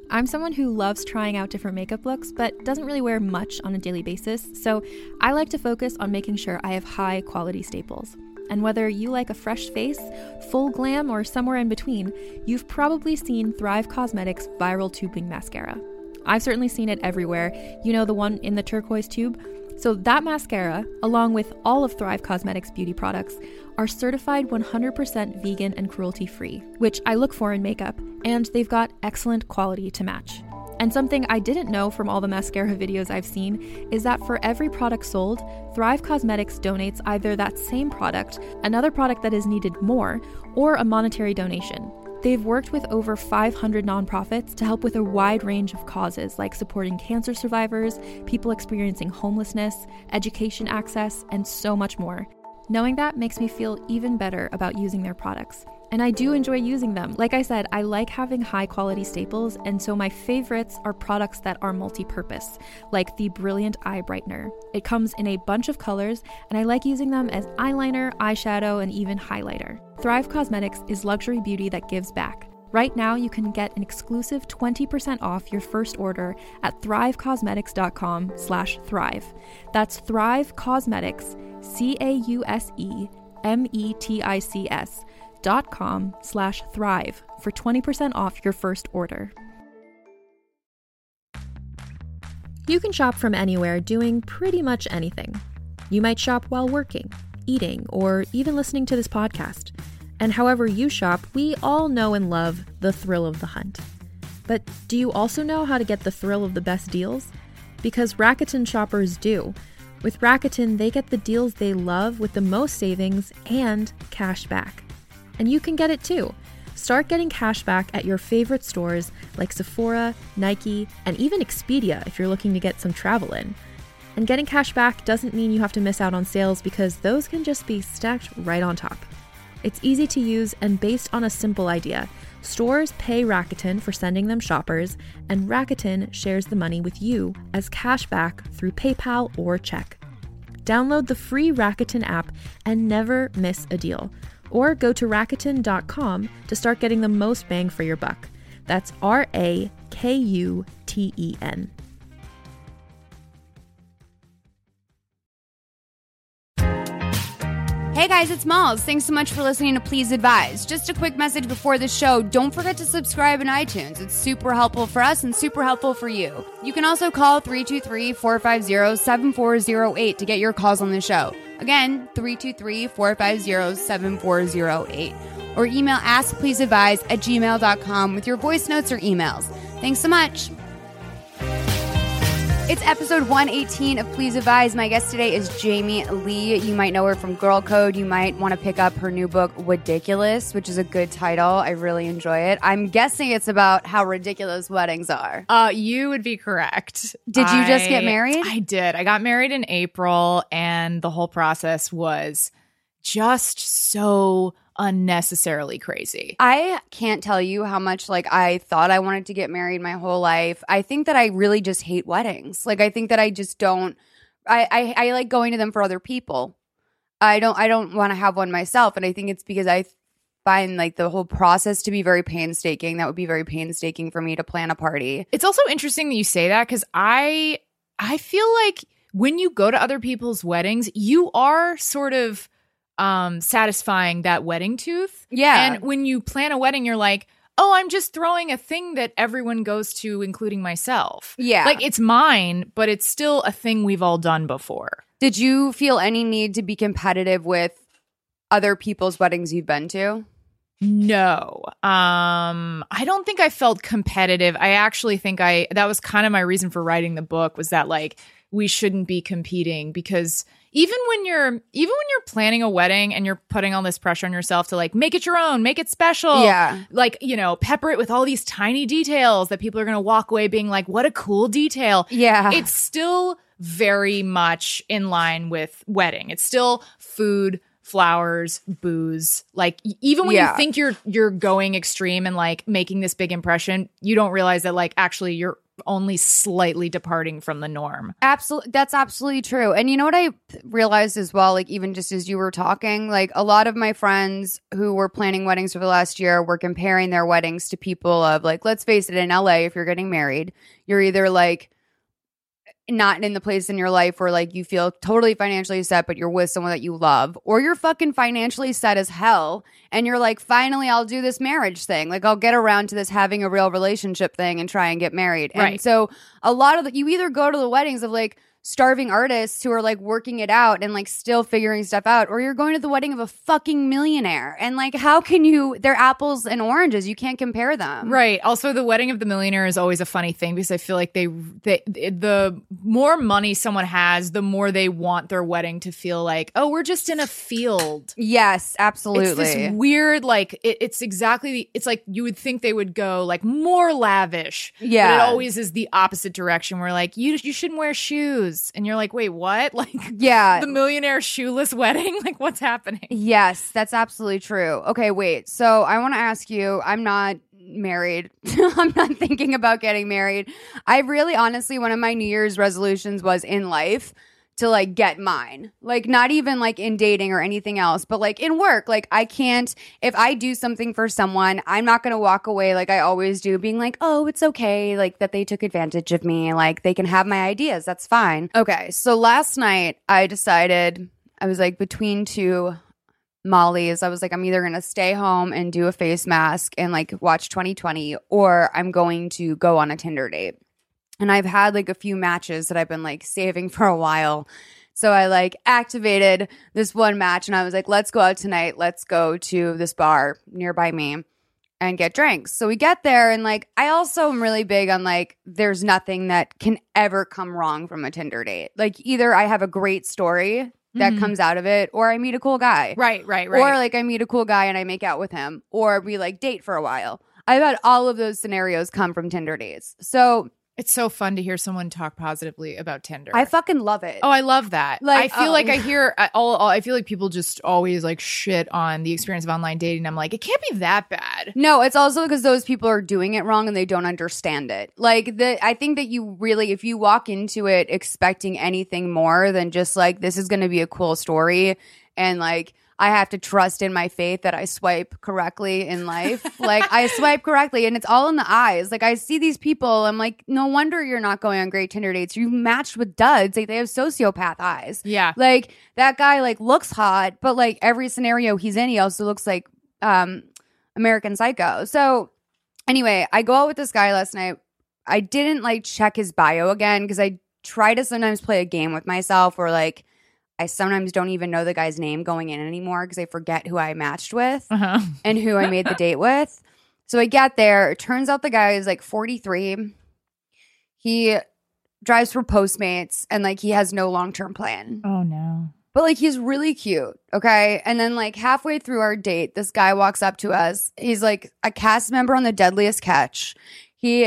I'm someone who loves trying out different makeup looks, but doesn't really wear much on a daily basis, so I like to focus on making sure I have high quality staples. And whether you like a fresh face, full glam, or somewhere in between, you've probably seen Thrive Causemetics Viral Tubing Mascara. I've certainly seen it everywhere. You know, the one in the turquoise tube? So that mascara, along with all of Thrive Causemetics beauty products, are certified 100% vegan and cruelty-free, which I look for in makeup, and they've got excellent quality to match. And something I didn't know from all the mascara videos I've seen is that for every product sold, Thrive Causemetics donates either that same product, another product that is needed more, or a monetary donation. They've worked with over 500 nonprofits to help with a wide range of causes like supporting cancer survivors, people experiencing homelessness, education access, and so much more. Knowing that makes me feel even better about using their products. And I do enjoy using them. Like I said, I like having high quality staples, and so my favorites are products that are multi-purpose, like the Brilliant Eye Brightener. It comes in a bunch of colors, and I like using them as eyeliner, eyeshadow, and even highlighter. Thrive Causemetics is luxury beauty that gives back. Right now, you can get an exclusive 20% off your first order at thrivecausemetics.com/thrive. That's Thrive Causemetics, CAUSEMETICS.com/thrive for 20% off your first order. You can shop from anywhere doing pretty much anything. You might shop while working, eating, or even listening to this podcast. And however you shop, we all know and love the thrill of the hunt. But do you also know how to get the thrill of the best deals? Because Rakuten shoppers do. With Rakuten, they get the deals they love with the most savings and cash back. And you can get it too. Start getting cash back at your favorite stores like Sephora, Nike, and even Expedia if you're looking to get some travel in. And getting cash back doesn't mean you have to miss out on sales, because those can just be stacked right on top. It's easy to use and based on a simple idea. Stores pay Rakuten for sending them shoppers, and Rakuten shares the money with you as cash back through PayPal or check. Download the free Rakuten app and never miss a deal. Or go to Rakuten.com to start getting the most bang for your buck. That's RAKUTEN. Hey guys, it's Malls. Thanks so much for listening to Please Advise. Just a quick message before the show. Don't forget to subscribe in iTunes. It's super helpful for us and super helpful for you. You can also call 323-450-7408 to get your calls on the show. Again, 323-450-7408. Or email askpleaseadvise@gmail.com with your voice notes or emails. Thanks so much. It's episode 118 of Please Advise. My guest today is Jamie Lee. You might know her from Girl Code. You might want to pick up her new book, Ridiculous, which is a good title. I really enjoy it. I'm guessing it's about how ridiculous weddings are. You would be correct. Did you just get married? I did. I got married in April, and the whole process was just so unnecessarily crazy. I can't tell you how much I thought I wanted to get married my whole life. I think that I really just hate weddings. I think that I just don't I like going to them for other people. I don't want to have one myself, and I think it's because I find the whole process to be very painstaking. That would be very painstaking for me to plan a party. It's also interesting that you say that, because I feel like when you go to other people's weddings, you are sort of satisfying that wedding tooth. Yeah. And when you plan a wedding, you're like, oh, I'm just throwing a thing that everyone goes to, including myself. Yeah. It's mine, but it's still a thing we've all done before. Did you feel any need to be competitive with other people's weddings you've been to? No. I don't think I felt competitive. I actually think that was kind of my reason for writing the book, was that we shouldn't be competing, because even when you're planning a wedding and you're putting all this pressure on yourself to make it your own, make it special. Yeah. Pepper it with all these tiny details that people are going to walk away being like, what a cool detail. Yeah. It's still very much in line with wedding. It's still food, flowers, booze. Even when you think you're going extreme and making this big impression, you don't realize that actually you're only slightly departing from the norm. Absolutely. That's absolutely true. And you know what I realized as well, like even just as you were talking, like a lot of my friends who were planning weddings for the last year were comparing their weddings to people of like, let's face it, in LA, if you're getting married, you're either like not in the place in your life where like you feel totally financially set, but you're with someone that you love, or you're fucking financially set as hell and you're like, finally, I'll do this marriage thing. Like I'll get around to this having a real relationship thing and try and get married. Right. And so a lot of you either go to the weddings of like starving artists who are like working it out and like still figuring stuff out, or you're going to the wedding of a fucking millionaire. And like, how can you, they're apples and oranges. You can't compare them. Right. Also, the wedding of the millionaire is always a funny thing because I feel like the more money someone has, the more they want their wedding to feel like, oh, we're just in a field. Yes, absolutely. It's this weird, like, it's exactly, it's like you would think they would go like more lavish. Yeah. But it always is the opposite direction where like, you shouldn't wear shoes. And you're like, wait, what? Like, yeah, the millionaire shoeless wedding? Like, what's happening? Yes, that's absolutely true. Okay, wait. So I want to ask you, I'm not married. I'm not thinking about getting married. I really, honestly, one of my New Year's resolutions was in life to like get mine. Like not even like in dating or anything else, but like in work. Like I can't, if I do something for someone, I'm not going to walk away like I always do being like, oh, it's okay. Like that they took advantage of me. Like they can have my ideas. That's fine. Okay. So last night I decided I was like between two Molly's. I was like, I'm either going to stay home and do a face mask and like watch 2020, or I'm going to go on a Tinder date. And I've had like a few matches that I've been like saving for a while. So I like activated this one match and I was like, let's go out tonight. Let's go to this bar nearby me and get drinks. So we get there and like, I also am really big on like, there's nothing that can ever come wrong from a Tinder date. Like either I have a great story that comes out of it, or I meet a cool guy. Right. Or like I meet a cool guy and I make out with him, or we like date for a while. I've had all of those scenarios come from Tinder dates. So it's so fun to hear someone talk positively about Tinder. I fucking love it. Oh, I love that. Like, I feel like I hear I feel like people just always like shit on the experience of online dating. I'm like, it can't be that bad. No, it's also because those people are doing it wrong and they don't understand it. Like I think that you really, if you walk into it expecting anything more than just like, this is going to be a cool story and like, I have to trust in my faith that I swipe correctly in life. Like I swipe correctly and it's all in the eyes. Like I see these people. I'm like, no wonder you're not going on great Tinder dates. You matched with duds. Like they have sociopath eyes. Yeah. Like that guy like looks hot, but like every scenario he's in, he also looks like American Psycho. So anyway, I go out with this guy last night. I didn't like check his bio again because I try to sometimes play a game with myself where like, I sometimes don't even know the guy's name going in anymore because I forget who I matched with and who I made the date with. So I get there. It turns out the guy is like 43. He drives for Postmates and like he has no long-term plan. Oh, no. But like he's really cute. Okay. And then like halfway through our date, this guy walks up to us. He's like a cast member on The Deadliest Catch. He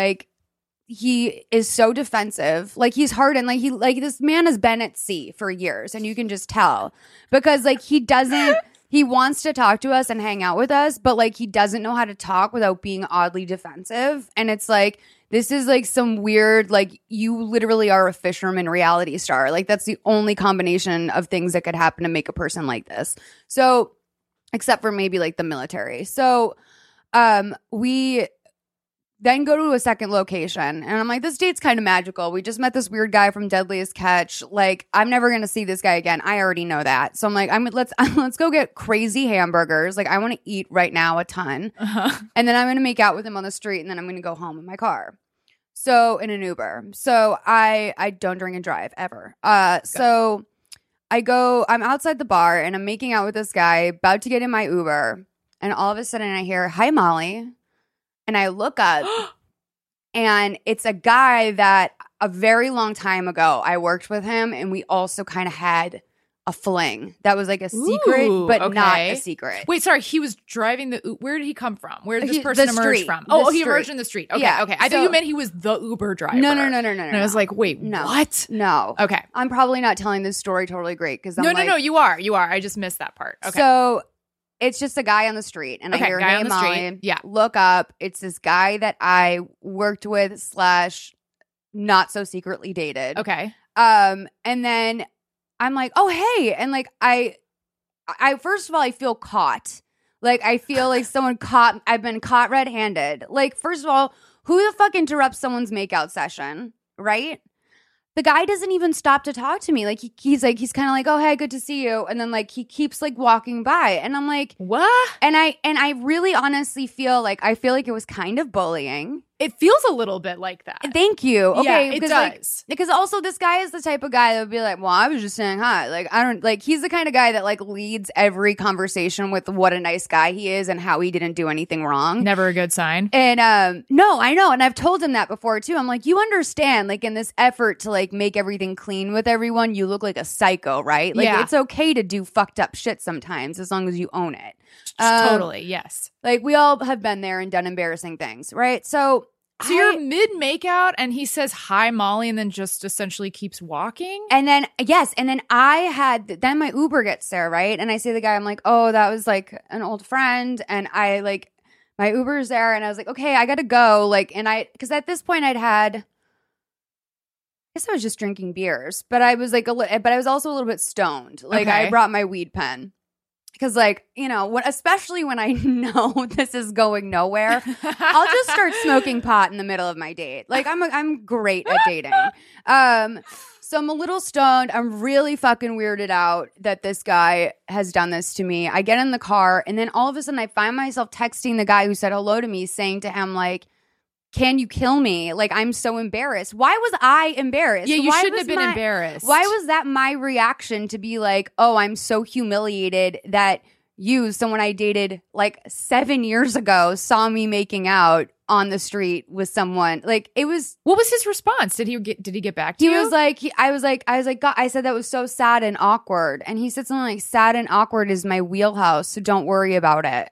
is so defensive. Like he's hard and like this man has been at sea for years and you can just tell because like he wants to talk to us and hang out with us, but like he doesn't know how to talk without being oddly defensive. And it's like, this is like some weird, like you literally are a fisherman reality star. Like that's the only combination of things that could happen to make a person like this. So except for maybe like the military. So we then go to a second location and I'm like, this date's kind of magical. We just met this weird guy from Deadliest Catch. Like, I'm never going to see this guy again. I already know that. So I'm like, let's go get crazy hamburgers. Like, I want to eat right now a ton. And then I'm going to make out with him on the street and then I'm going to go home in my car. So in an Uber. So I don't drink and drive ever. So I'm outside the bar and I'm making out with this guy, about to get in my Uber. And all of a sudden I hear, hi, Molly. And I look up and it's a guy that a very long time ago, I worked with him and we also kind of had a fling. That was like a secret, but not a secret. Wait, sorry. He was driving where did he come from? Where did this person emerge from? Oh, he emerged in the street. Okay, yeah. Okay. I thought you meant he was the Uber driver. No. And I was like, wait, what? No. Okay. I'm probably not telling this story totally great because No, you are. I just missed that part. Okay. So It's just a guy on the street, and I hear, guy "Hey, on the Molly, street. Yeah. look up." It's this guy that I worked with / not so secretly dated. Okay. And then I'm like, "Oh, hey," and like I first of all, I feel caught. Like I feel like I've been caught red-handed. Like, first of all, who the fuck interrupts someone's makeout session, right? The guy doesn't even stop to talk to me. Like he's kind of like, "Oh, hey, good to see you," and then like he keeps like walking by, and I'm like, what? And I really honestly feel like it was kind of bullying. It feels a little bit like that. Thank you. Okay, Yeah, it does. Because also this guy is the type of guy that would be like, "Well, I was just saying hi." Like I don't like. He's the kind of guy that like leads every conversation with what a nice guy he is and how he didn't do anything wrong. Never a good sign. And no, I know, and I've told him that before too. I'm like, you understand, like in this effort to like make everything clean with everyone, you look like a psycho, right? Like it's okay to do fucked up shit sometimes as long as you own it. Totally, yes. Like we all have been there and done embarrassing things, right? So you're mid makeout and he says, "Hi, Molly," and then just essentially keeps walking. And then then my Uber gets there, right? And I say to the guy, I'm like, "Oh, that was like an old friend," and I like my Uber's there, and I was like, "Okay, I gotta go." Like, and because at this point I guess I was just drinking beers, but I was like but I was also a little bit stoned. Like I brought my weed pen. Because, like, you know, especially when I know this is going nowhere, I'll just start smoking pot in the middle of my date. Like, I'm great at dating. So I'm a little stoned. I'm really fucking weirded out that this guy has done this to me. I get in the car, and then all of a sudden I find myself texting the guy who said hello to me, saying to him, like, "Can you kill me?" Like, I'm so embarrassed. Why was I embarrassed? Yeah, you shouldn't have been embarrassed. Why was that my reaction to be like, "Oh, I'm so humiliated that someone I dated like 7 years ago, saw me making out on the street with someone." Like, it was. What was his response? Did he get back to you? He was like, I was like, God, I said that was so sad and awkward, and he said something like, "Sad and awkward is my wheelhouse, so don't worry about it."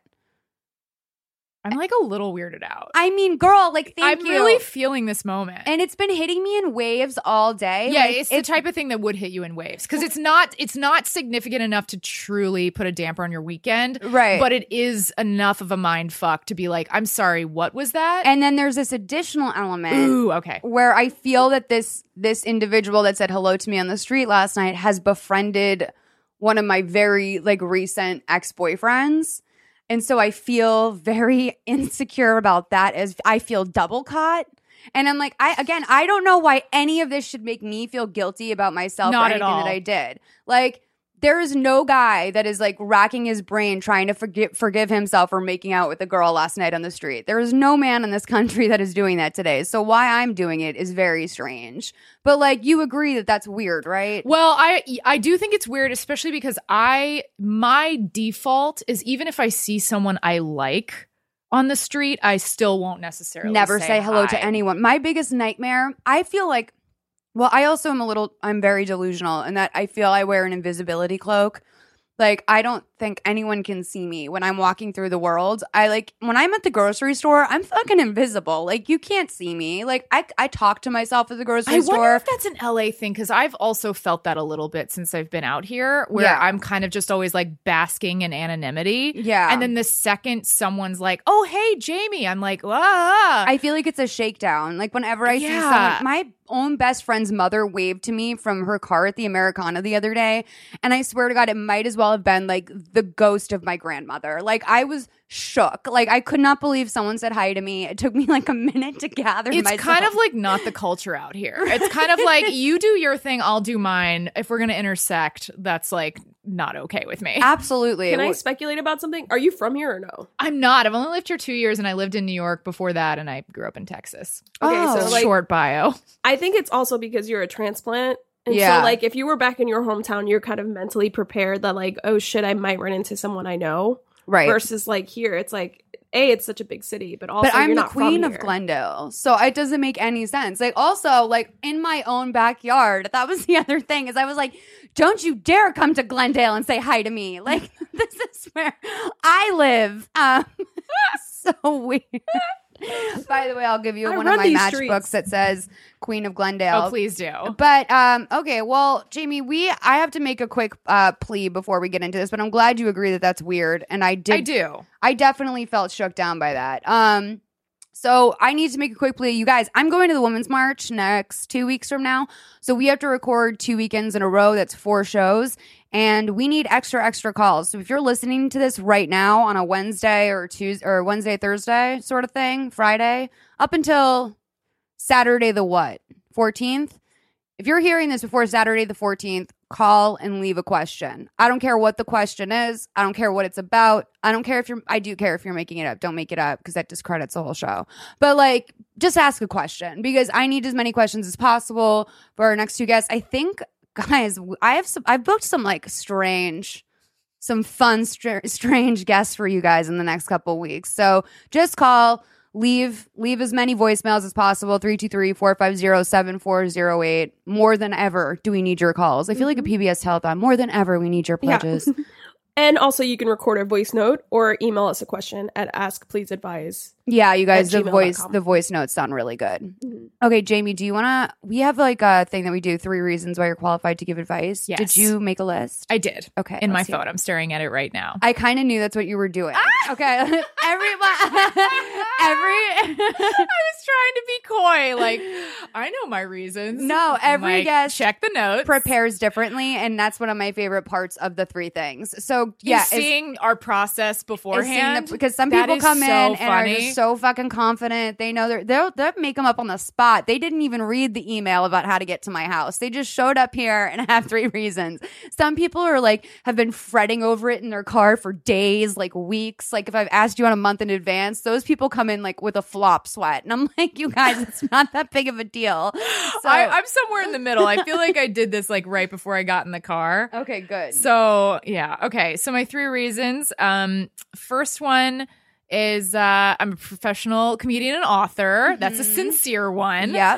I'm like a little weirded out. I mean, girl, like, thank I'm you. really feeling this moment. And it's been hitting me in waves all day. Yeah, like, it's the type of thing that would hit you in waves. Because it's not significant enough to truly put a damper on your weekend. Right. But it is enough of a mind fuck to be like, "I'm sorry, what was that?" And then there's this additional element. Ooh, okay. Where I feel that this individual that said hello to me on the street last night has befriended one of my very like recent ex-boyfriends. And so I feel very insecure about that, as I feel double caught. And I'm like, I don't know why any of this should make me feel guilty about myself Not or at anything all. that I did. Like, there is no guy that is like racking his brain trying to forgive himself for making out with a girl last night on the street. There is no man in this country that is doing that today. So why I'm doing it is very strange. But like, you agree that that's weird, right? Well, I do think it's weird, especially because my default is, even if I see someone I like on the street, I still won't necessarily never say hello hi. to anyone. My biggest nightmare, I feel like, well, I also I'm very delusional in that I feel I wear an invisibility cloak. Like, I don't think anyone can see me when I'm walking through the world. When I'm at the grocery store, I'm fucking invisible. Like, you can't see me. Like, I talk to myself at the grocery store. I wonder if that's an LA thing, because I've also felt that a little bit since I've been out here, where I'm kind of just always like basking in anonymity. Yeah. And then the second someone's like, "Oh, hey, Jamie," I'm like, "Ah." I feel like it's a shakedown. Like, whenever I see someone, my own best friend's mother waved to me from her car at the Americana the other day, and I swear to God, it might as well have been like the ghost of my grandmother. Like, I was shook. Like, I could not believe someone said hi to me. It took me like a minute to gather myself. It's kind of like not the culture out here. It's kind of like, you do your thing, I'll do mine. If we're gonna intersect, that's like not okay with me. Absolutely. Can I speculate about something? Are you from here or no? I'm not. I've only lived here 2 years, and I lived in New York before that, and I grew up in Texas. Okay, so like, short bio. I think it's also because you're a transplant. And Yeah. so like, if you were back in your hometown, you're kind of mentally prepared that like, oh shit, I might run into someone I know. right. Versus like here, it's like, it's such a big city, but also But I'm you're the not queen from of here. Glendale, so it doesn't make any sense. Like, also, like, in my own backyard, that was the other thing, is I was like, don't you dare come to Glendale and say hi to me. Like, this is where I live. So weird. By the way, I'll give you I one of run my these matchbooks streets. that says Queen of Glendale. Oh, please do. But okay, well, Jamie, I have to make a quick plea before we get into this, but I'm glad you agree that that's weird, and I do. I definitely felt shook down by that. So I need to make a quick plea, you guys. I'm going to the Women's March next 2 weeks from now, so we have to record 2 weekends in a row. That's 4 shows, and we need extra calls. So if you're listening to this right now on a Wednesday or Tuesday or Wednesday, Thursday sort of thing, Friday, up until Saturday the what? 14th? If you're hearing this before Saturday the 14th, call and leave a question. I don't care what the question is. I don't care what it's about. I don't care if I do care if you're making it up. Don't make it up because that discredits the whole show. But like, just ask a question because I need as many questions as possible for our next 2 guests. I think, guys, I've booked some like strange guests for you guys in the next couple weeks. So just call. Leave as many voicemails as possible. 323-450-7408. More than ever do we need your calls. I feel like a PBS telethon. More than ever we need your pledges. Yeah. And also you can record a voice note or email us a question at askpleaseadvise. Yeah, you guys, the gmail.com. voice notes sound really good. Okay, Jamie, do you want to? We have like a thing that we do: 3 reasons why you're qualified to give advice. Yes. Did you make a list? I did. Okay, In my let's hear phone. it. I'm staring at it right now. I kind of knew that's what you were doing. Okay, every I was trying to be coy. Like, I know my reasons. No, every Like, guest check the notes. prepares differently, and that's one of my favorite parts of the 3 things. So Yeah, yeah, seeing our process beforehand. because some That people is come in so and are funny. just so fucking confident. They know they'll make them up on the spot. They didn't even read the email about how to get to my house. They just showed up here and have 3 reasons. Some people are like have been fretting over it in their car for days, like weeks. Like if I've asked you on a month in advance, those people come in like with a flop sweat, and I'm like, you guys, it's not that big of a deal. So I'm somewhere in the middle. I feel like I did this like right before I got in the car. okay, good. So yeah. Okay. So my 3 reasons. First one is I'm a professional comedian and author. That's a sincere one. Yep.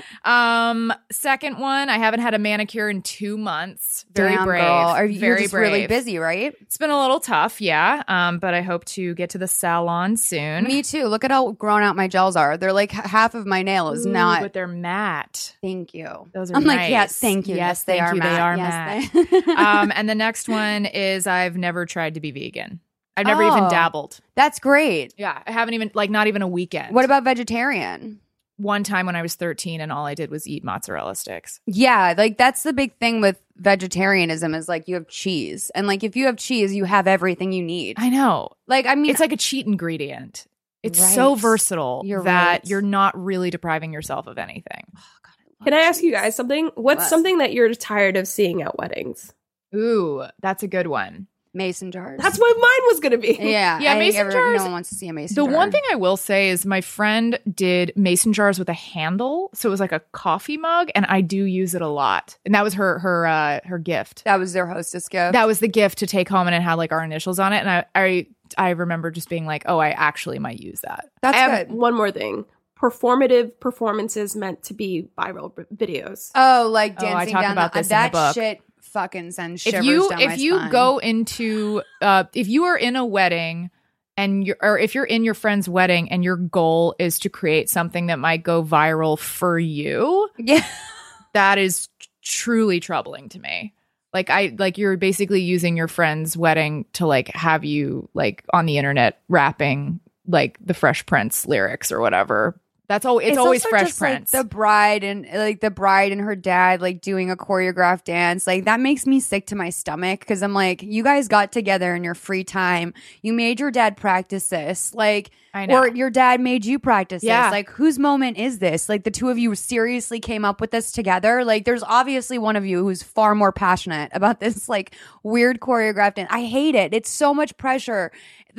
Second one, I haven't had a manicure in 2 months. Very Damn, brave. girl. You're Very just brave. really busy, right? It's been a little tough, yeah. But I hope to get to the salon soon. Me too. Look at how grown out my gels are. They're like half of my nail is not. But they're matte. Thank you. Those are I'm like, nice. yes, thank you. Yes, they thank are you. matte. They are Yes, matte. And the next one is I've never tried to be vegan. I've never even Oh. dabbled. That's great. Yeah, I haven't even not even a weekend. What about vegetarian? One time when I was 13 and all I did was eat mozzarella sticks. Yeah, like that's the big thing with vegetarianism is like you have cheese. And like if you have cheese, you have everything you need. I know. Like I mean It's like a cheat ingredient. It's so Right. versatile You're that right. you're not really depriving yourself of anything. Can I ask you guys something? What's What? something that you're tired of seeing at weddings? Ooh, that's a good one. mason jars. That's what mine was going to be. yeah. Yeah, I think mason jars- No one wants to see a mason The jar. one thing I will say is my friend did mason jars with a handle, so it was like a coffee mug, and I do use it a lot. And that was her gift. that was their hostess gift. That was the gift to take home, and it had like our initials on it. And I remember just being like, oh, I actually might use that. That's I have good. one more thing. Performative performances meant to be viral videos. Oh, like Oh, I dancing talk down about the, this in the that book. shit fucking sends If shivers you down my if you spine. go into if you are in a wedding and if you're in your friend's wedding and your goal is to create something that might go viral for you, yeah. that is truly troubling to me. Like you're basically using your friend's wedding to like have you like on the internet rapping like the Fresh Prince lyrics or whatever. It's always also Fresh just, Prince. Like, the bride and her dad like doing a choreographed dance. Like that makes me sick to my stomach because I'm like, you guys got together in your free time. You made your dad practice this. Like, I know. or your dad made you practice Yeah. this. Like, whose moment is this? Like, the two of you seriously came up with this together. Like, there's obviously one of you who's far more passionate about this like weird choreographed dance. I hate it. It's so much pressure.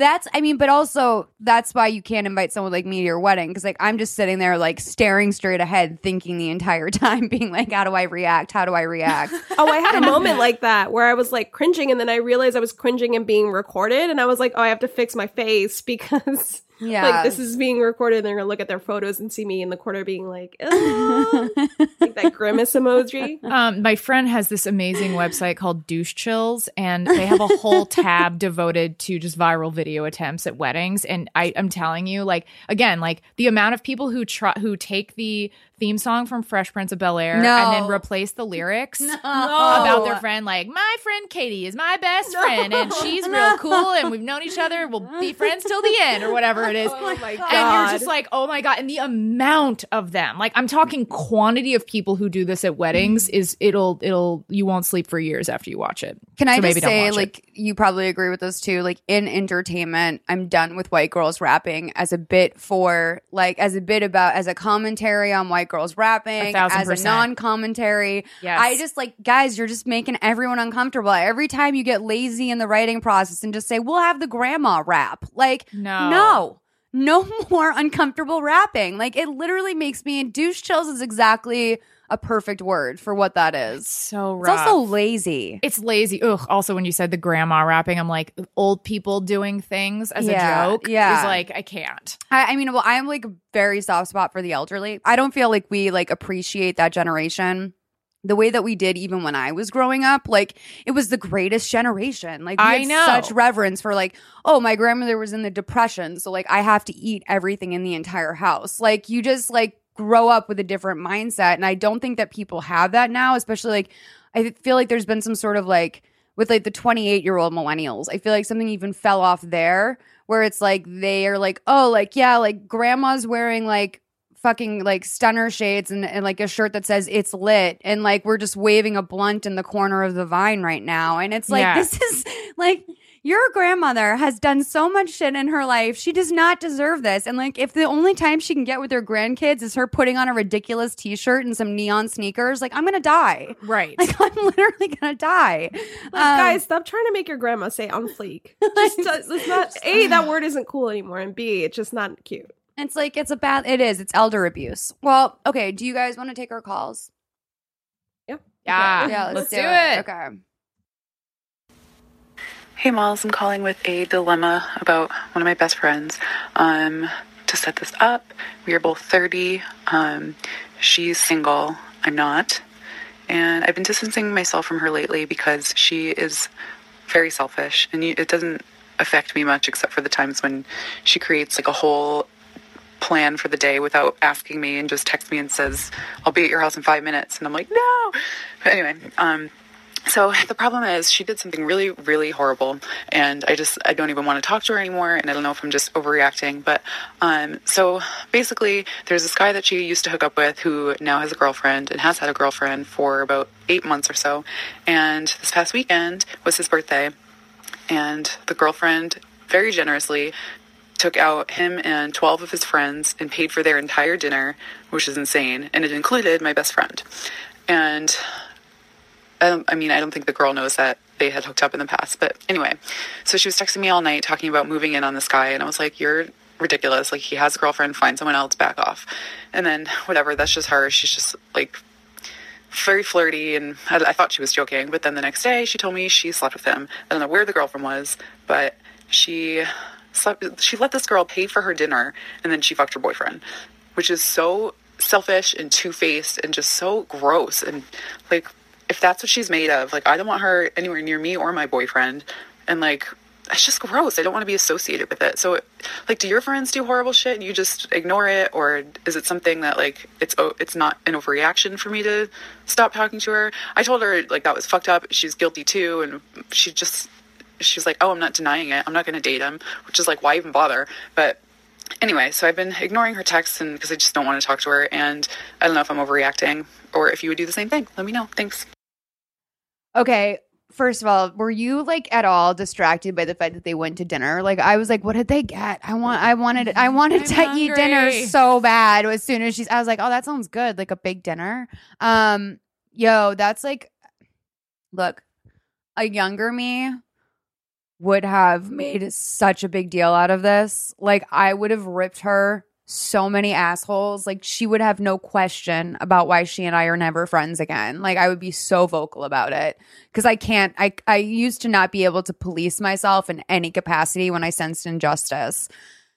But also that's why you can't invite someone like me to your wedding because like I'm just sitting there like staring straight ahead, thinking the entire time, being like, how do I react? How do I react? Oh, I had a moment like that where I was like cringing and then I realized I was cringing and being recorded and I was like, oh, I have to fix my face because Yeah. Like, this is being recorded, and they're going to look at their photos and see me in the corner being like, "Ugh." Like that grimace emoji. My friend has this amazing website called Douche Chills, and they have a whole tab devoted to just viral video attempts at weddings. And I'm telling you, like, again, like the amount of people who take the theme song from Fresh Prince of Bel-Air and then replace the lyrics about their friend, like, my friend Katie is my best friend, and she's real cool, and we've known each other, we'll be friends till the end, or whatever it is. Oh my God. And you're just like, oh my God. And the amount of them, like, I'm talking quantity of people who do this at weddings is you won't sleep for years after you watch it. Can I So just maybe don't say, watch like, you probably agree with this too. Like, in entertainment, I'm done with white girls rapping as a bit as a commentary on white girls rapping, as a 1,000%. non-commentary. Yes. I just like, guys, you're just making everyone uncomfortable. Every time you get lazy in the writing process and just say, we'll have the grandma rap. Like, no more uncomfortable rapping. Like, it literally makes me, and douche chills is exactly a perfect word for what that is. So It's rough. also lazy. It's lazy. Ugh. Also, when you said the grandma rapping, I'm like, old people doing things as a joke is like, I can't. I mean, well, I'm like very soft spot for the elderly. I don't feel like we like appreciate that generation the way that we did even when I was growing up. Like, it was the greatest generation. Like, we I had know. such reverence for like, oh, my grandmother was in the Depression, so like I have to eat everything in the entire house. Like, you just like grow up with a different mindset, and I don't think that people have that now. Especially like, I feel like there's been some sort of like with like the 28-year-old millennials. I feel like something even fell off there, where it's like they are like, oh, like, yeah, like grandma's wearing like fucking like stunner shades and like a shirt that says it's lit, and like we're just waving a blunt in the corner of the Vine right now. And it's like, this is like, your grandmother has done so much shit in her life. She does not deserve this. And like, if the only time she can get with her grandkids is her putting on a ridiculous t-shirt and some neon sneakers, like, I'm gonna die. Right. Like, I'm literally gonna die. Like, guys, stop trying to make your grandma say on fleek. Just, it's not, A, that word isn't cool anymore, and B, it's just not cute. It's like, it's elder abuse. Well, okay, do you guys want to take our calls? Yeah. Let's do it. Okay. Hey, Miles, I'm calling with a dilemma about one of my best friends. To set this up, we are both 30. She's single. I'm not. And I've been distancing myself from her lately because she is very selfish. And it doesn't affect me much except for the times when she creates like a whole plan for the day without asking me and just texts me and says, I'll be at your house in 5 minutes. And I'm like, no. But anyway, so the problem is she did something really, really horrible, and I don't even want to talk to her anymore, and I don't know if I'm just overreacting, but so basically there's this guy that she used to hook up with who now has a girlfriend and has had a girlfriend for about 8 months or so, and this past weekend was his birthday, and the girlfriend very generously took out him and 12 of his friends and paid for their entire dinner, which is insane, and it included my best friend. And I don't think the girl knows that they had hooked up in the past. But anyway, so she was texting me all night talking about moving in on this guy. And I was like, you're ridiculous. Like, he has a girlfriend. Find someone else. Back off. And then whatever. That's just her. She's just like very flirty. And I thought she was joking. But then the next day she told me she slept with him. I don't know where the girlfriend was, but she let this girl pay for her dinner. And then she fucked her boyfriend, which is so selfish and two-faced and just so gross. And like, if that's what she's made of, like, I don't want her anywhere near me or my boyfriend. And like, it's just gross. I don't want to be associated with it. So like, do your friends do horrible shit and you just ignore it? Or is it something that like, it's not an overreaction for me to stop talking to her? I told her like that was fucked up. She's guilty too. And she was like, oh, I'm not denying it. I'm not going to date him, which is like, why even bother? But anyway, so I've been ignoring her texts because I just don't want to talk to her. And I don't know if I'm overreacting or if you would do the same thing. Let me know. Thanks. Okay, first of all, were you like at all distracted by the fact that they went to dinner? Like, I was like, what did they get? I wanted to eat dinner so bad. As soon as I was like, oh, that sounds good, like a big dinner. That's like, look, a younger me would have made such a big deal out of this. Like, I would have ripped her so many assholes. Like, she would have no question about why she and I are never friends again. Like, I would be so vocal about it because I used to not be able to police myself in any capacity when I sensed injustice.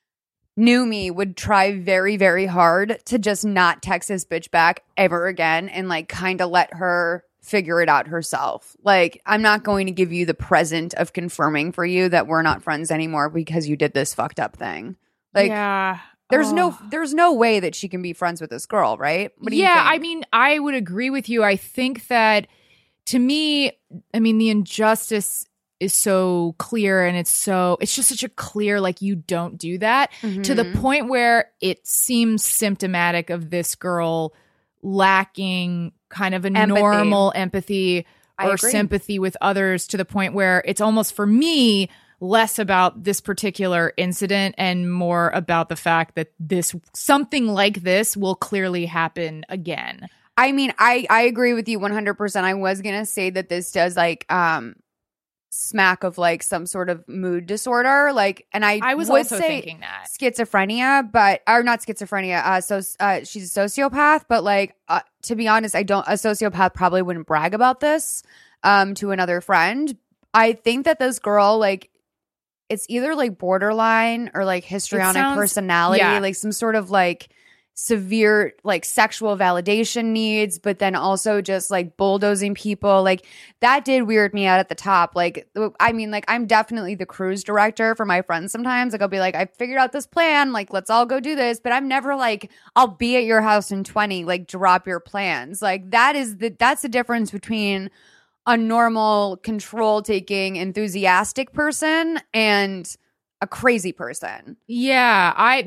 knew me would try very, very hard to just not text this bitch back ever again and like kind of let her figure it out herself. Like, I'm not going to give you the present of confirming for you that we're not friends anymore because you did this fucked up thing. Like, yeah. there's no way that she can be friends with this girl, right? What do you think? I mean, I would agree with you. I think that to me, I mean, the injustice is so clear and it's just such a clear, like, you don't do that to the point where it seems symptomatic of this girl lacking kind of a normal empathy or sympathy with others, to the point where it's almost, for me, less about this particular incident and more about the fact that something like this will clearly happen again. I mean, I agree with you 100%. I was going to say that this does like smack of like some sort of mood disorder, like, and I was would also say thinking that schizophrenia, or not schizophrenia. So she's a sociopath, but like to be honest, a sociopath probably wouldn't brag about this to another friend. I think that this girl, like, it's either like borderline or like histrionic personality, like some sort of like severe like sexual validation needs, but then also just like bulldozing people. Like, that did weird me out at the top. Like, I mean, like, I'm definitely the cruise director for my friends sometimes. Like, I'll be like, I figured out this plan, like, let's all go do this. But I'm never like, I'll be at your house in 20, like, drop your plans. Like, that's the difference between a normal control taking enthusiastic person and a crazy person. Yeah, I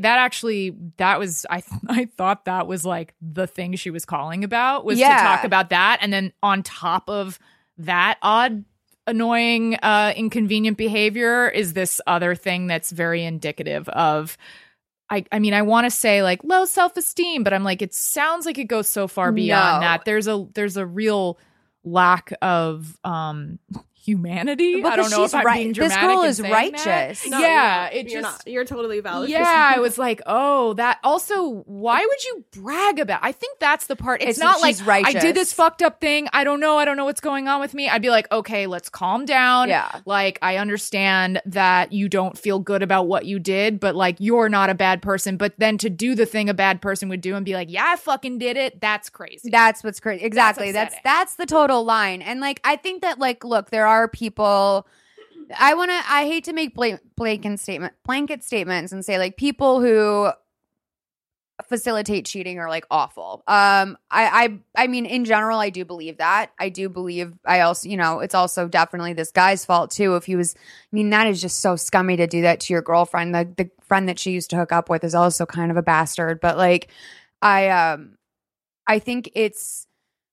thought that was like the thing she was calling about, was to talk about that, and then on top of that odd, annoying, inconvenient behavior is this other thing that's very indicative of, I mean, I want to say like low self-esteem, but I'm like, it sounds like it goes so far beyond that. There's a real lack of humanity. But I don't know if I'm being dramatic. This girl is saying righteous. That. No, Yeah, you're totally valid. Yeah, I was like, oh, that also, why would you brag about? I think that's the part. It's not like, righteous. I did this fucked up thing. I don't know what's going on with me. I'd be like, okay, let's calm down. Yeah. Like, I understand that you don't feel good about what you did, but like, you're not a bad person. But then to do the thing a bad person would do and be like, yeah, I fucking did it. That's crazy. That's what's crazy. Exactly. That's the total line. And like, I think that like, look, there are people, I hate to make blanket statements and say like people who facilitate cheating are like awful. I mean, in general, I do believe that. I also, you know, it's also definitely this guy's fault too. If he was, I mean, that is just so scummy to do that to your girlfriend. The friend that she used to hook up with is also kind of a bastard. But like, I think it's,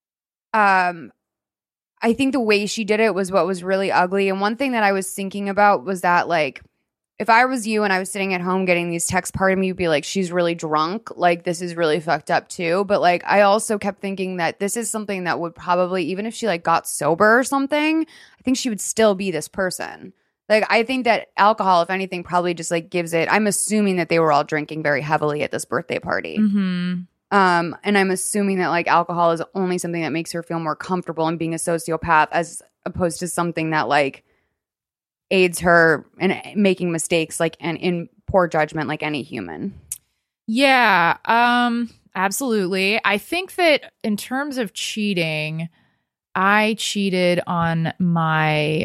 I think the way she did it was what was really ugly. And one thing that I was thinking about was that, like, if I was you and I was sitting at home getting these texts, part of me would be like, she's really drunk. Like, this is really fucked up too. But like, I also kept thinking that this is something that would probably, even if she like got sober or something, I think she would still be this person. Like, I think that alcohol, if anything, probably just like gives it, I'm assuming that they were all drinking very heavily at this birthday party. Mm-hmm. And I'm assuming that like alcohol is only something that makes her feel more comfortable in being a sociopath, as opposed to something that like aids her in making mistakes, like, and in poor judgment, like any human. Yeah, absolutely. I think that in terms of cheating, I cheated on my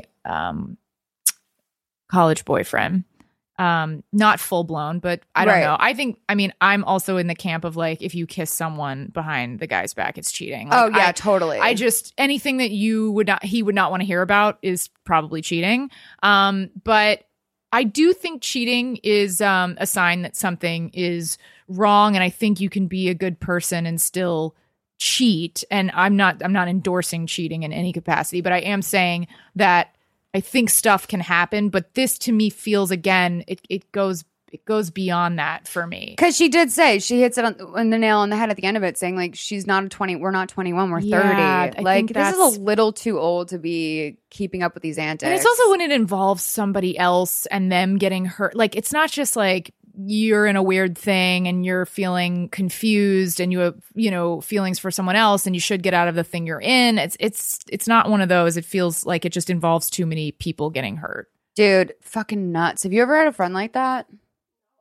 college boyfriend. Not full blown, but I don't know. I mean, I'm also in the camp of like, if you kiss someone behind the guy's back, it's cheating. Like, oh yeah, totally. I just, anything that he would not want to hear about is probably cheating. But I do think cheating is a sign that something is wrong. And I think you can be a good person and still cheat. And I'm not endorsing cheating in any capacity, but I am saying that I think stuff can happen, but this to me feels, again, it goes beyond that for me. Because she did say, she hits it on the nail on the head at the end of it, saying like, she's not 20, we're not 21, we're 30. Like, this is a little too old to be keeping up with these antics. And it's also when it involves somebody else and them getting hurt. Like, it's not just like you're in a weird thing and you're feeling confused and you have, you know, feelings for someone else and you should get out of the thing you're in. It's not one of those. It feels like it just involves too many people getting hurt. Dude, fucking nuts. Have you ever had a friend like that?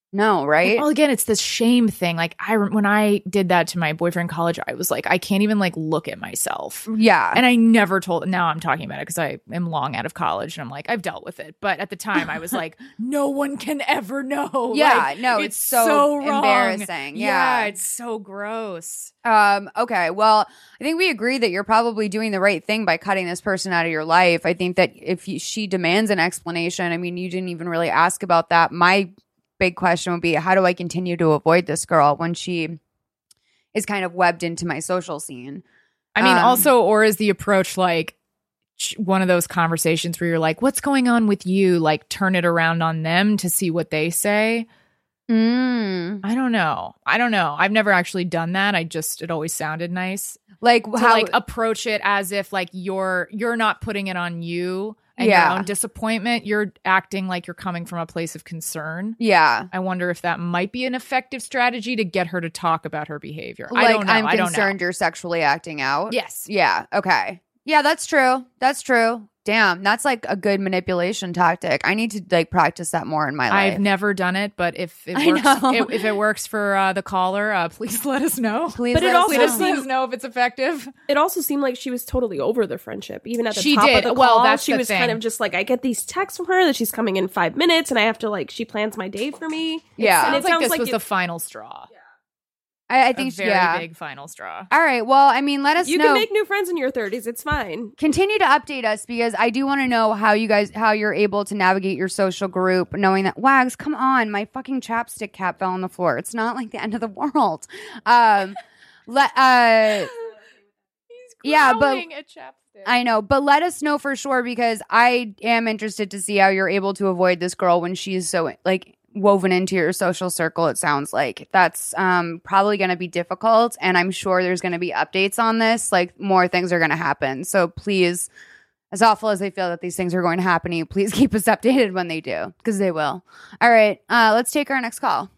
No, right? Well, again, it's this shame thing. Like when I did that to my boyfriend in college, I was like, I can't even like look at myself. Yeah. And I never told. Now I'm talking about it because I am long out of college and I'm like, I've dealt with it. But at the time, I was like, no one can ever know. Yeah, like, no, it's so wrong. embarrassing. Yeah, it's so gross. Okay, well, I think we agree that you're probably doing the right thing by cutting this person out of your life. I think that if she demands an explanation, I mean, you didn't even really ask about that. My big question would be, how do I continue to avoid this girl when she is kind of webbed into my social scene? I mean, also, or is the approach like one of those conversations where you're like, what's going on with you? Like, turn it around on them to see what they say. I don't know. I've never actually done that. It always sounded nice. Like to how like approach it as if like you're not putting it on you and Yeah. your own disappointment. You're acting like you're coming from a place of concern. Yeah. I wonder if that might be an effective strategy to get her to talk about her behavior. Like, I don't know. I'm I don't know. concerned you're sexually acting out. Yes. Yeah. Okay. Yeah, that's true. That's true. Damn, that's like a good manipulation tactic. I need to like practice that more in my life. I've never done it, but if it I works, know. if it works for the caller, please let us know. Please But it let us also know. Please let us know if it's effective. It also seemed like she was totally over the friendship. Even at the She top did. of the Well, call, that's she the was thing. kind of just like, I get these texts from her that she's coming in 5 minutes, and I have to like, she plans my day for me. Yeah. And Sounds it like sounds this like was it- the final straw. I think A very yeah. big final straw. All right. Well, I mean, let us you know. can make new friends in your 30s. It's fine. Continue to update us because I do want to know how you're able to navigate your social group, knowing that Wags, come on, my fucking chapstick cap fell on the floor. It's not like the end of the world. Yeah, but Growling at chapstick. I know, but let us know for sure because I am interested to see how you're able to avoid this girl when she's so like woven into your social circle. It sounds like that's probably going to be difficult, and I'm sure there's going to be updates on this. Like more things are going to happen. So please, as awful as I feel that these things are going to happen to you, please keep us updated when they do because they will. All right, let's take our next call.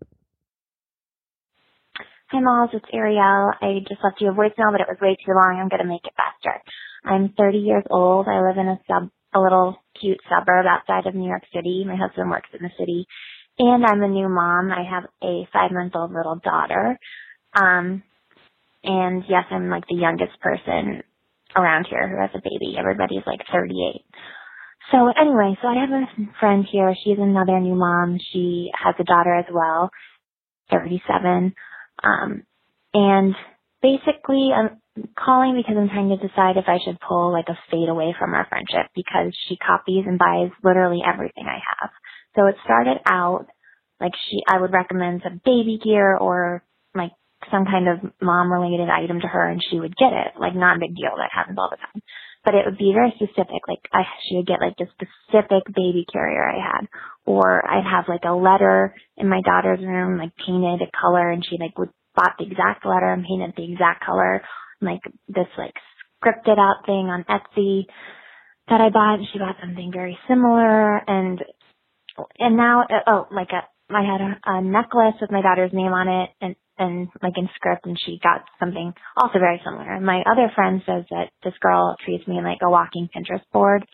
Hi, Malls. It's Ariel. I just left you a voicemail, but it was way too long. I'm going to make it faster. I'm 30 years old. I live in a little cute suburb outside of New York City. My husband works in the city. And I'm a new mom. I have a 5-month-old little daughter. And yes, I'm like the youngest person around here who has a baby. Everybody's like 38. So anyway, I have a friend here. She's another new mom. She has a daughter as well, 37. And basically I'm calling because I'm trying to decide if I should pull like a fade away from our friendship because she copies and buys literally everything I have. So it started out like I would recommend some baby gear or like some kind of mom related item to her and she would get it. Like not a big deal. That happens all the time. But it would be very specific. Like she would get like the specific baby carrier I had. Or I'd have like a letter in my daughter's room, like painted a color and she like would bought the exact letter and painted the exact color. Like this like scripted out thing on Etsy that I bought and she bought something very similar and now, I had a necklace with my daughter's name on it and like in script and she got something also very similar. And my other friend says that this girl treats me like a walking Pinterest board.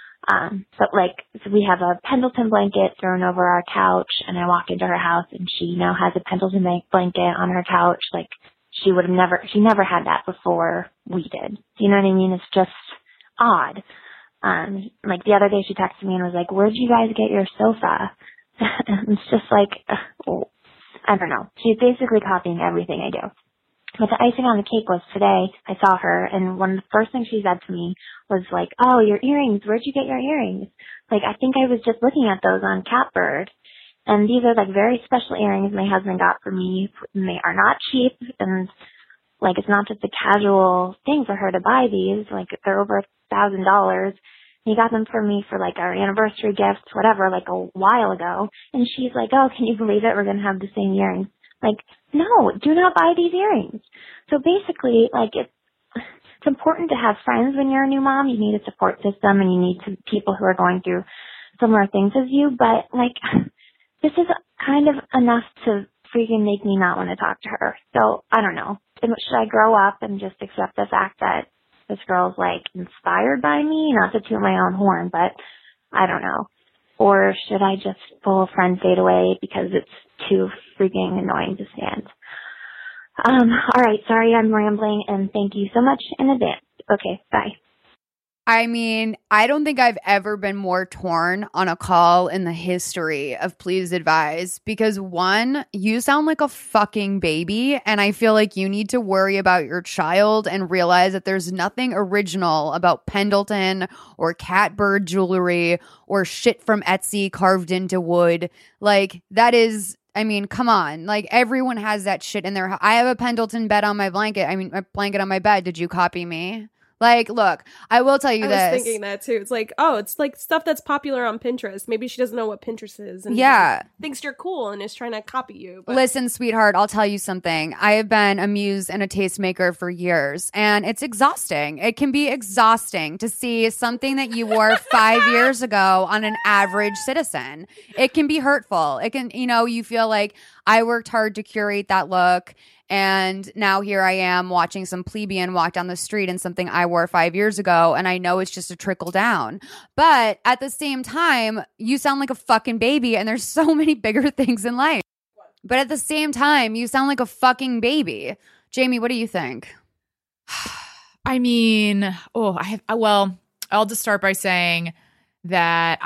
So we have a Pendleton blanket thrown over our couch and I walk into her house and she now has a Pendleton blanket on her couch. Like she never had that before we did. Do you know what I mean? It's just odd. Like the other day she texted me and was like, where'd you guys get your sofa? It's just like, I don't know. She's basically copying everything I do. But the icing on the cake was today I saw her and one of the first things she said to me was like, oh, your earrings, where'd you get your earrings? Like, I think I was just looking at those on Catbird. And these are like very special earrings my husband got for me. And they are not cheap. And like, it's not just a casual thing for her to buy these. Like, they're over $1,000. He got them for me for like our anniversary gift, whatever, like a while ago. And she's like, oh, can you believe it? We're going to have the same earrings. Like, no, do not buy these earrings. So basically, like, it's important to have friends when you're a new mom. You need a support system and you need people who are going through similar things as you. But, like, this is kind of enough to freaking make me not want to talk to her. So, I don't know. Should I grow up and just accept the fact that this girl's, like, inspired by me? Not to toot my own horn, but I don't know. or should I just full friend fade away because it's too freaking annoying to stand? All right, sorry I'm rambling, and thank you so much in advance. Okay, bye. I mean, I don't think I've ever been more torn on a call in the history of Please Advise, because one, you sound like a fucking baby, and I feel like you need to worry about your child and realize that there's nothing original about Pendleton or catbird jewelry or shit from Etsy carved into wood. Like, that is, I mean, come on. Like, everyone has that shit in their house. I have a Pendleton bed on my blanket. I mean, a blanket on my bed. Did you copy me? Like, look, I will tell you I this. was thinking that too. It's like, oh, it's like stuff that's popular on Pinterest. Maybe she doesn't know what Pinterest is. And Yeah. thinks you're cool and is trying to copy you. But Listen, sweetheart, I'll tell you something. I have been a muse and a tastemaker for years, and it's exhausting. It can be exhausting to see something that you wore 5 years ago on an average citizen. It can be hurtful. It can, you feel like I worked hard to curate that look, and now here I am watching some plebeian walk down the street in something I wore 5 years ago, and I know it's just a trickle down. But at the same time, you sound like a fucking baby, and there's so many bigger things in life. But at the same time, you sound like a fucking baby. Jamie, what do you think? I mean, I'll just start by saying that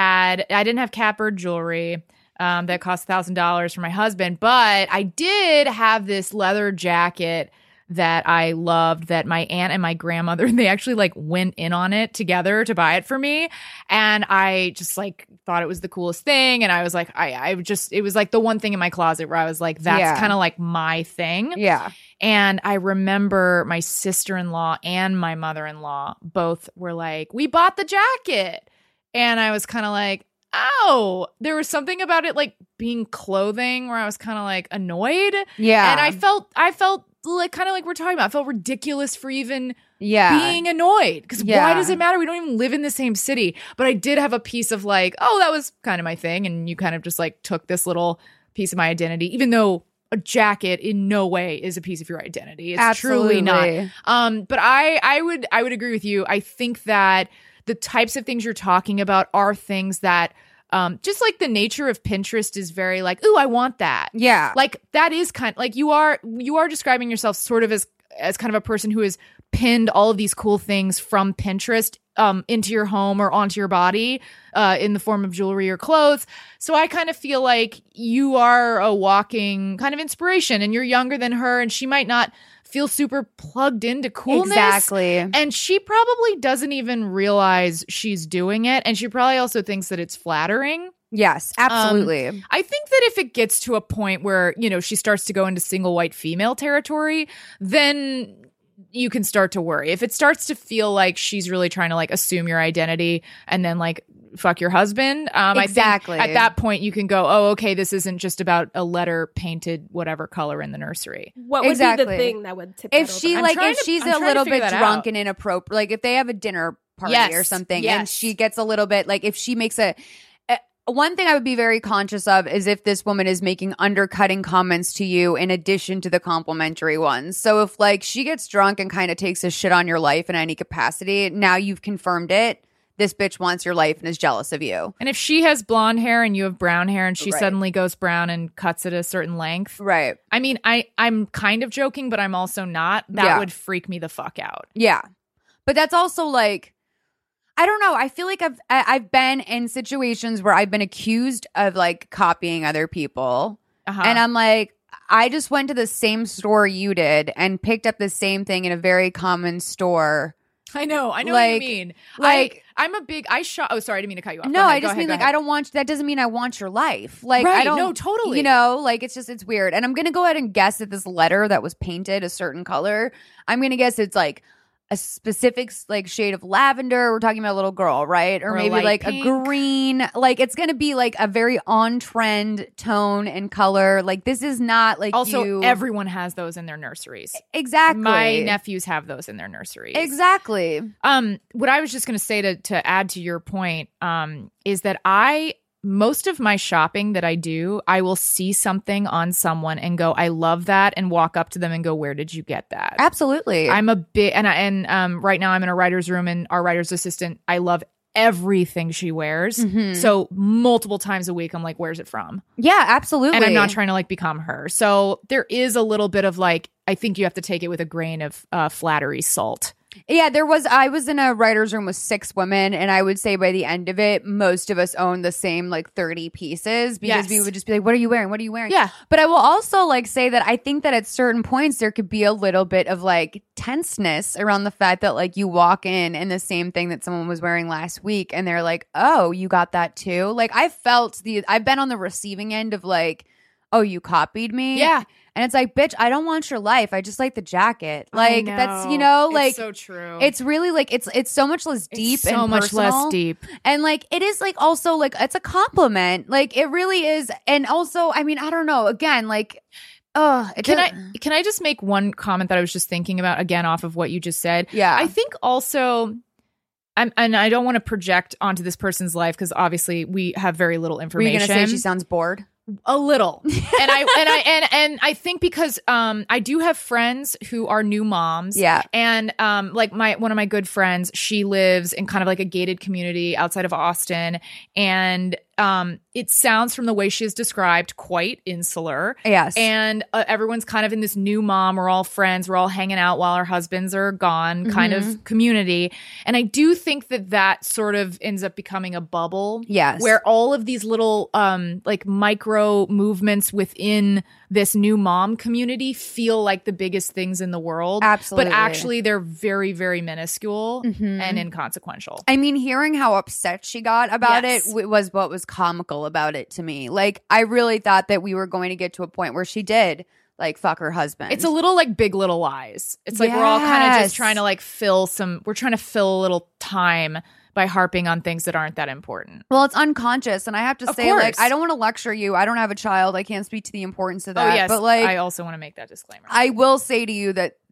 I didn't have catbird jewelry that cost $1,000 for my husband, but I did have this leather jacket that I loved that my aunt and my grandmother, they actually like went in on it together to buy it for me. And I just like thought it was the coolest thing. And I was like, it was like the one thing in my closet where I was like, that's kind of like my thing. Yeah. And I remember my sister-in-law and my mother-in-law both were like, we bought the jacket. And I was kind of like, oh, there was something about it like being clothing where I was kind of like annoyed. Yeah. And I felt like kind of like we're talking about, I felt ridiculous for even being annoyed. Because why does it matter? We don't even live in the same city. But I did have a piece of like, oh, that was kind of my thing. And you kind of just like took this little piece of my identity, even though a jacket in no way is a piece of your identity. It's truly not. But I would agree with you. I think that the types of things you're talking about are things that just like the nature of Pinterest is very like, ooh, I want that. Yeah. Like that is kind of like you are describing yourself sort of as kind of a person who has pinned all of these cool things from Pinterest into your home or onto your body in the form of jewelry or clothes. So I kind of feel like you are a walking kind of inspiration, and you're younger than her, and she might not feel super plugged into coolness. Exactly. And she probably doesn't even realize she's doing it. And she probably also thinks that it's flattering. Yes, absolutely. I think that if it gets to a point where, she starts to go into single white female territory, then you can start to worry. If it starts to feel like she's really trying to like assume your identity and then like fuck your husband, exactly. I think at that point you can go, oh, okay, this isn't just about a letter painted whatever color in the nursery. What would be the thing that would tip if that she over? like if she's a little bit drunk out. And inappropriate, like if they have a dinner party or something and she gets a little bit like if she makes one thing I would be very conscious of is if this woman is making undercutting comments to you in addition to the complimentary ones. So if like she gets drunk and kind of takes a shit on your life in any capacity, now you've confirmed it. This bitch wants your life and is jealous of you. And if she has blonde hair and you have brown hair and she suddenly goes brown and cuts at a certain length. Right. I mean, I'm kind of joking, but I'm also not. That would freak me the fuck out. Yeah. But that's also like, I don't know. I feel like I've been in situations where I've been accused of like copying other people. And I'm like, I just went to the same store you did and picked up the same thing in a very common store. I know like, what you mean. Like, I shot. Oh, sorry, I didn't mean to cut you off. No, I just mean like I don't want. That doesn't mean I want your life. Like I don't. No, totally. Like it's weird. And I'm gonna go ahead and guess that this letter that was painted a certain color. I'm gonna guess it's like a specific like shade of lavender. We're talking about a little girl, right? Or maybe like pink. A green. Like it's gonna be like a very on trend tone and color. Like this is not like also everyone has those in their nurseries. Exactly. My nephews have those in their nurseries. Exactly. What I was just gonna say to add to your point is that most of my shopping that I do, I will see something on someone and go, I love that, and walk up to them and go, where did you get that? Absolutely. I'm a bit, and right now I'm in a writer's room, and our writer's assistant, I love everything she wears. So multiple times a week, I'm like, where's it from? Yeah, absolutely. And I'm not trying to like become her. So there is a little bit of like, I think you have to take it with a grain of flattery salt. Yeah, I was in a writer's room with 6 women, and I would say by the end of it, most of us owned the same like 30 pieces because we would just be like, what are you wearing? What are you wearing? Yeah. But I will also like say that I think that at certain points there could be a little bit of like tenseness around the fact that like you walk in the same thing that someone was wearing last week and they're like, oh, you got that too? Like I've been on the receiving end of like, oh, you copied me? Yeah. And it's like, bitch, I don't want your life. I just like the jacket. Like that's, like it's so true. It's really like it's so much less deep It's so and much personal. less deep. And like it is like also like it's a compliment. Like it really is. And also, I mean, I don't know. Again, like can I just make one comment that I was just thinking about again off of what you just said? Yeah. I think also and I don't want to project onto this person's life because obviously we have very little Were information. you gonna say she sounds bored? A little. And I think because I do have friends who are new moms. Yeah. And like one of my good friends, she lives in kind of like a gated community outside of Austin. And it sounds from the way she is described quite insular. Yes. And everyone's kind of in this new mom. We're all friends. We're all hanging out while our husbands are gone kind of community. And I do think that sort of ends up becoming a bubble. Yes. Where all of these little like micro movements within this new mom community feel like the biggest things in the world. Absolutely. But actually they're very, very minuscule and inconsequential. I mean, hearing how upset she got about Yes. it was what was comical about it to me. Like, I really thought that we were going to get to a point where she did, like, fuck her husband. It's a little like Big Little Lies. It's like we're all kind of Yes. just trying to like we're trying to fill a little time by harping on things that aren't that important. Well, it's unconscious, and I have to Of say, course. like, I don't want to lecture you. I don't have a child. I can't speak to the importance of that. Oh, yes. But, like, I also want to make that disclaimer. I will say to you that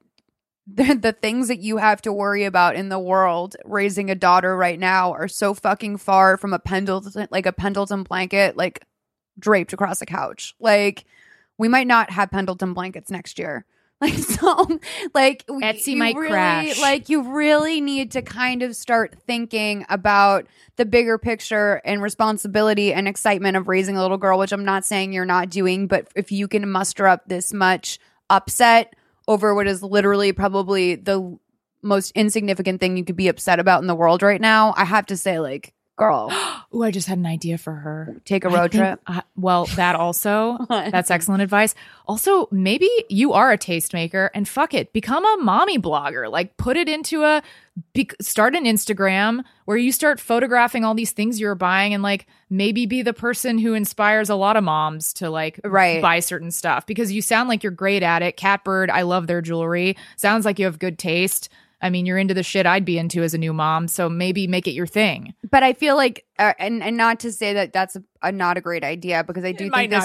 the things that you have to worry about in the world raising a daughter right now are so fucking far from a Pendleton blanket, like, draped across a couch. Like, we might not have Pendleton blankets next year. Like, so, like, Etsy you might really, crash. Like, you really need to kind of start thinking about the bigger picture and responsibility and excitement of raising a little girl, which I'm not saying you're not doing, but if you can muster up this much upset over what is literally probably the most insignificant thing you could be upset about in the world right now, I have to say, like, girl, Ooh, I just had an idea for her. take a road trip. Well, that also, that's excellent advice. Also, maybe you are a tastemaker and fuck it, become a mommy blogger. Like put it into start an Instagram where you start photographing all these things you're buying and like maybe be the person who inspires a lot of moms to like buy certain stuff because you sound like you're great at it. Catbird, I love their jewelry. Sounds like you have good taste. I mean, you're into the shit I'd be into as a new mom, so maybe make it your thing. But I feel like, and not to say that that's not a great idea, because I do think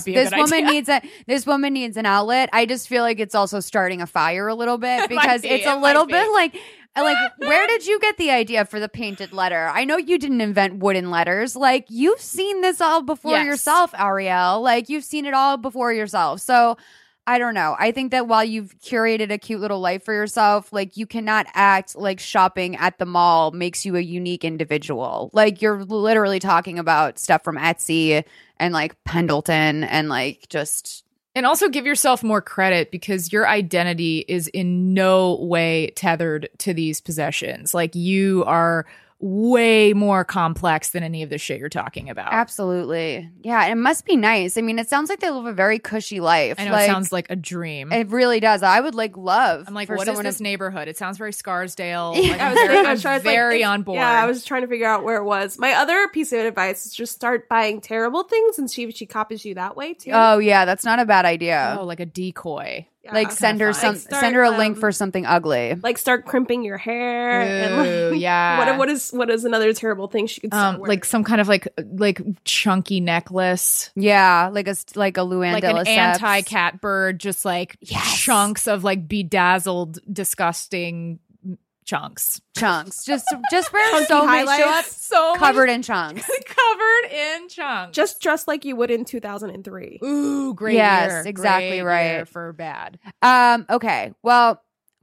this woman needs an outlet. I just feel like it's also starting a fire a little bit because it's a little bit like where did you get the idea for the painted letter? I know you didn't invent wooden letters. Like you've seen this all before yourself, Ariel. Like you've seen it all before yourself. So. I don't know. I think that while you've curated a cute little life for yourself, like you cannot act like shopping at the mall makes you a unique individual. Like you're literally talking about stuff from Etsy and like Pendleton and like just. And also give yourself more credit because your identity is in no way tethered to these possessions. Like you are way more complex than any of the shit you're talking about. Absolutely. Yeah, it must be nice. I mean, it sounds like they live a very cushy life. I know, it sounds like a dream. It really does. I would love. I'm like, what is this neighborhood? It sounds very Scarsdale. Yeah. Like, I'm very on board. Yeah, I was trying to figure out where it was. My other piece of advice is just start buying terrible things and see if she copies you that way too. Oh yeah, that's not a bad idea. Oh, like a decoy. Yeah. Like send her send her a link for something ugly. Like start crimping your hair. Ooh, and like, yeah. What is another terrible thing she could start wearing? Like some kind of like chunky necklace. Yeah, like a Luann like de an Lesseps. anti-cat bird, just like chunks of like bedazzled, disgusting chunks. Just for Chunky so many highlights. show up So covered in chunks. covered in chunks. Just dress like you would in 2003. Ooh, great Yes, year. exactly Great right. year for bad. Okay. Well,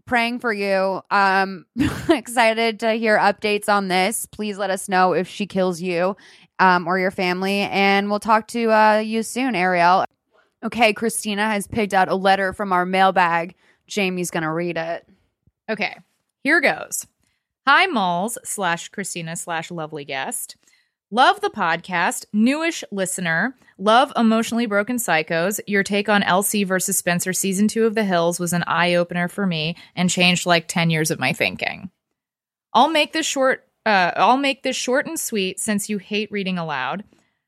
praying for you. Excited to hear updates on this. Please let us know if she kills you or your family, and we'll talk to you soon, Ariel. Okay, Christina has picked out a letter from our mailbag. Jamie's going to read it. Okay, here goes. Hi, Malls / Christina / lovely guest. Love the podcast. Newish listener. Love Emotionally Broken Psychos. Your take on Elsie versus Spencer season 2 of The Hills was an eye-opener for me and changed like 10 years of my thinking. I'll make this short and sweet since you hate reading aloud.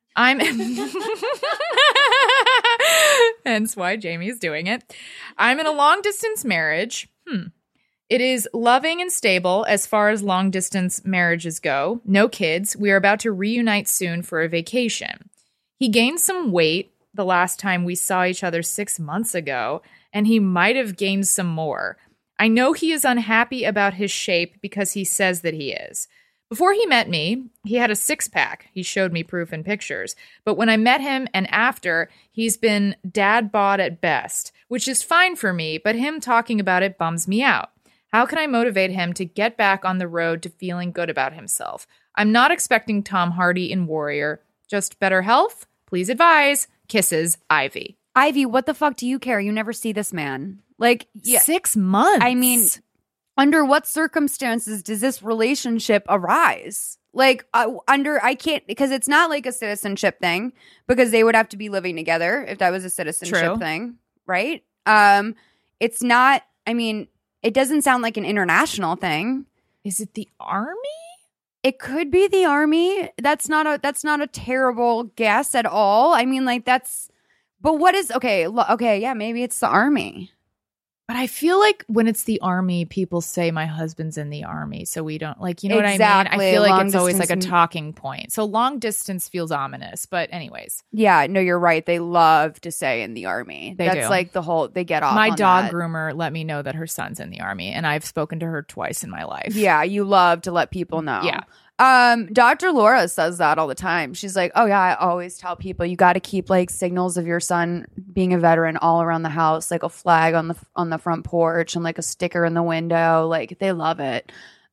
Hence why Jamie's doing it. I'm in a long-distance marriage. It is loving and stable as far as long-distance marriages go. No kids. We are about to reunite soon for a vacation. He gained some weight the last time we saw each other 6 months ago, and he might have gained some more. I know he is unhappy about his shape because he says that he is. Before he met me, he had a six-pack. He showed me proof in pictures. But when I met him and after, he's been dad bod at best, which is fine for me, but him talking about it bums me out. How can I motivate him to get back on the road to feeling good about himself? I'm not expecting Tom Hardy in Warrior. Just better health? Please advise. Kisses, Ivy. Ivy, what the fuck do you care? You never see this man. Like, yeah, 6 months. I mean, under what circumstances does this relationship arise? Like, I can't, because it's not like a citizenship thing, because they would have to be living together if that was a citizenship thing, right? It's not, I mean, it doesn't sound like an international thing. Is it the army? It could be the army. That's not a terrible guess at all. I mean, like, but what is, okay, yeah, maybe it's the army. But I feel like when it's the army, people say my husband's in the army, so we don't, like, you know Exactly. what I mean? I feel like Long it's always like a distance- talking point. So long distance feels ominous, but anyways. Yeah, no, you're right. They love to say in the army. They That's do. like the whole, they get off My on dog that. groomer let me know that her son's in the army, and I've spoken to her twice in my life. Yeah, you love to let people know. Yeah. Dr. Laura says that all the time. She's like, oh yeah, I always tell people you got to keep like signals of your son being a veteran all around the house, like a flag on the front porch and like a sticker in the window. Like, they love it.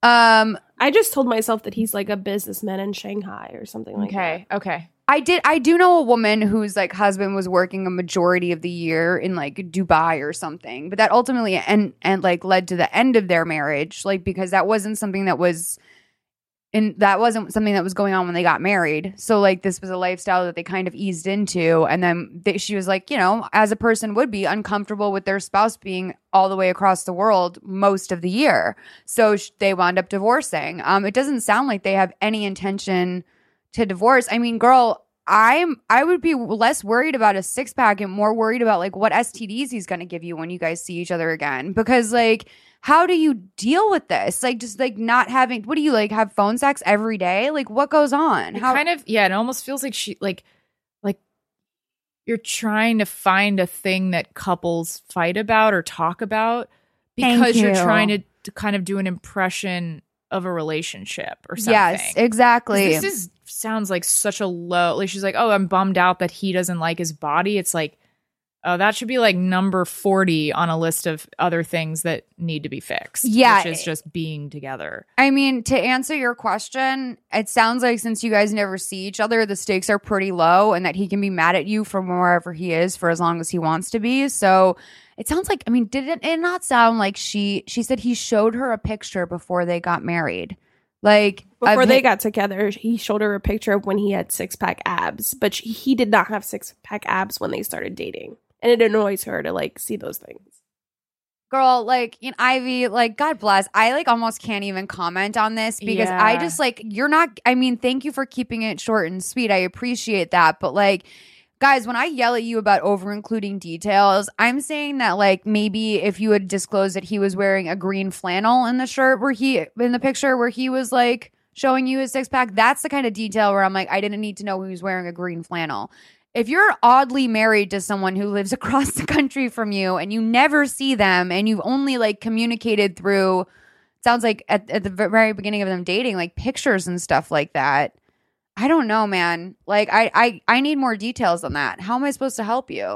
I just told myself that he's like a businessman in Shanghai or something like that. Okay. I do know a woman whose like husband was working a majority of the year in like Dubai or something, but that ultimately and like led to the end of their marriage, like, because that wasn't something that was going on when they got married. So like, this was a lifestyle that they kind of eased into, and then she was like, you know, as a person would be uncomfortable with their spouse being all the way across the world most of the year, so they wound up divorcing. It doesn't sound like they have any intention to divorce. I mean, girl, I would be less worried about a six-pack and more worried about like what STDs he's going to give you when you guys see each other again, because like, how do you deal with this? Like, just like not having, what do you like, have phone sex every day? Like, what goes on? It almost feels like she like you're trying to find a thing that couples fight about or talk about because you're trying to kind of do an impression of a relationship or something. Yes, exactly. This sounds like such a low, like, she's like, oh, I'm bummed out that he doesn't like his body. It's like, oh, that should be like number 40 on a list of other things that need to be fixed. Yeah. Which is just being together. I mean, to answer your question, it sounds like since you guys never see each other, the stakes are pretty low and that he can be mad at you from wherever he is for as long as he wants to be. So it sounds like, I mean, did it not sound like she said he showed her a picture before they got married? Like, Before they got together, he showed her a picture of when he had six-pack abs, but he did not have six-pack abs when they started dating. And it annoys her to like see those things. Girl, like, you know, Ivy, like, God bless. I like almost can't even comment on this because Yeah. I just like, you're not, I mean, thank you for keeping it short and sweet. I appreciate that. But like, guys, when I yell at you about over including details, I'm saying that like maybe if you had disclosed that he was wearing a green flannel in the shirt in the picture where he was like showing you his six-pack, that's the kind of detail where I'm like, I didn't need to know he was wearing a green flannel. If you're oddly married to someone who lives across the country from you and you never see them and you've only like communicated through, sounds like at the very beginning of them dating, like pictures and stuff like that. I don't know, man. Like I need more details on that. How am I supposed to help you?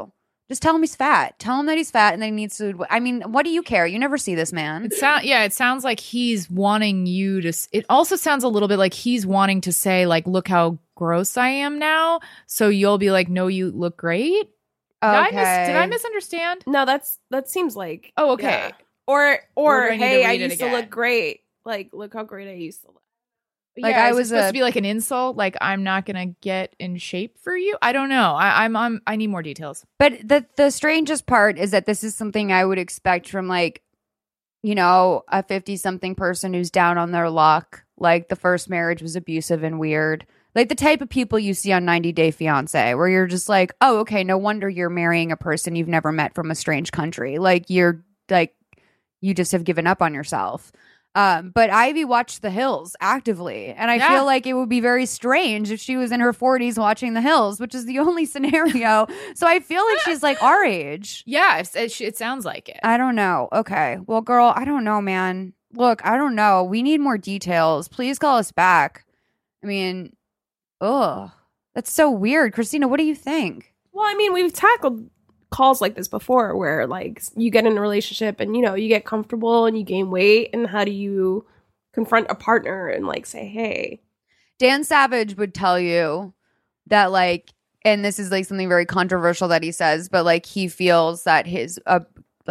Just tell him he's fat. Tell him that he's fat and that he needs to. I mean, what do you care? You never see this man. It sounds like he's wanting you to. It also sounds a little bit like he's wanting to say, like, look how gross I am now. So you'll be like, no, you look great. Okay. Did I misunderstand? No, that seems like Oh, okay. yeah. Or do I need to hey, I read it used to again? look great. Like, look how great I used to look. Like, Yeah, I is it was supposed a- to be like an insult. Like, I'm not gonna get in shape for you. I don't know. I need more details. But the strangest part is that this is something I would expect from, like, you know, a 50-something person who's down on their luck. Like, the first marriage was abusive and weird. Like, the type of people you see on 90 Day Fiancé, where you're just like, oh, okay, no wonder you're marrying a person you've never met from a strange country. Like, you just have given up on yourself. But Ivy watched The Hills actively, and I feel like it would be very strange if she was in her 40s watching The Hills, which is the only scenario. So I feel like she's like our age. Yeah, it sounds like it. I don't know. Okay. Well, girl, I don't know, man. Look, I don't know. We need more details. Please call us back. I mean, ugh. That's so weird. Christina, what do you think? Well, I mean, we've tackled calls like this before where like you get in a relationship and, you know, you get comfortable and you gain weight, and how do you confront a partner and like say, hey. Dan Savage would tell you that, like, and this is like something very controversial that he says, but like he feels that his a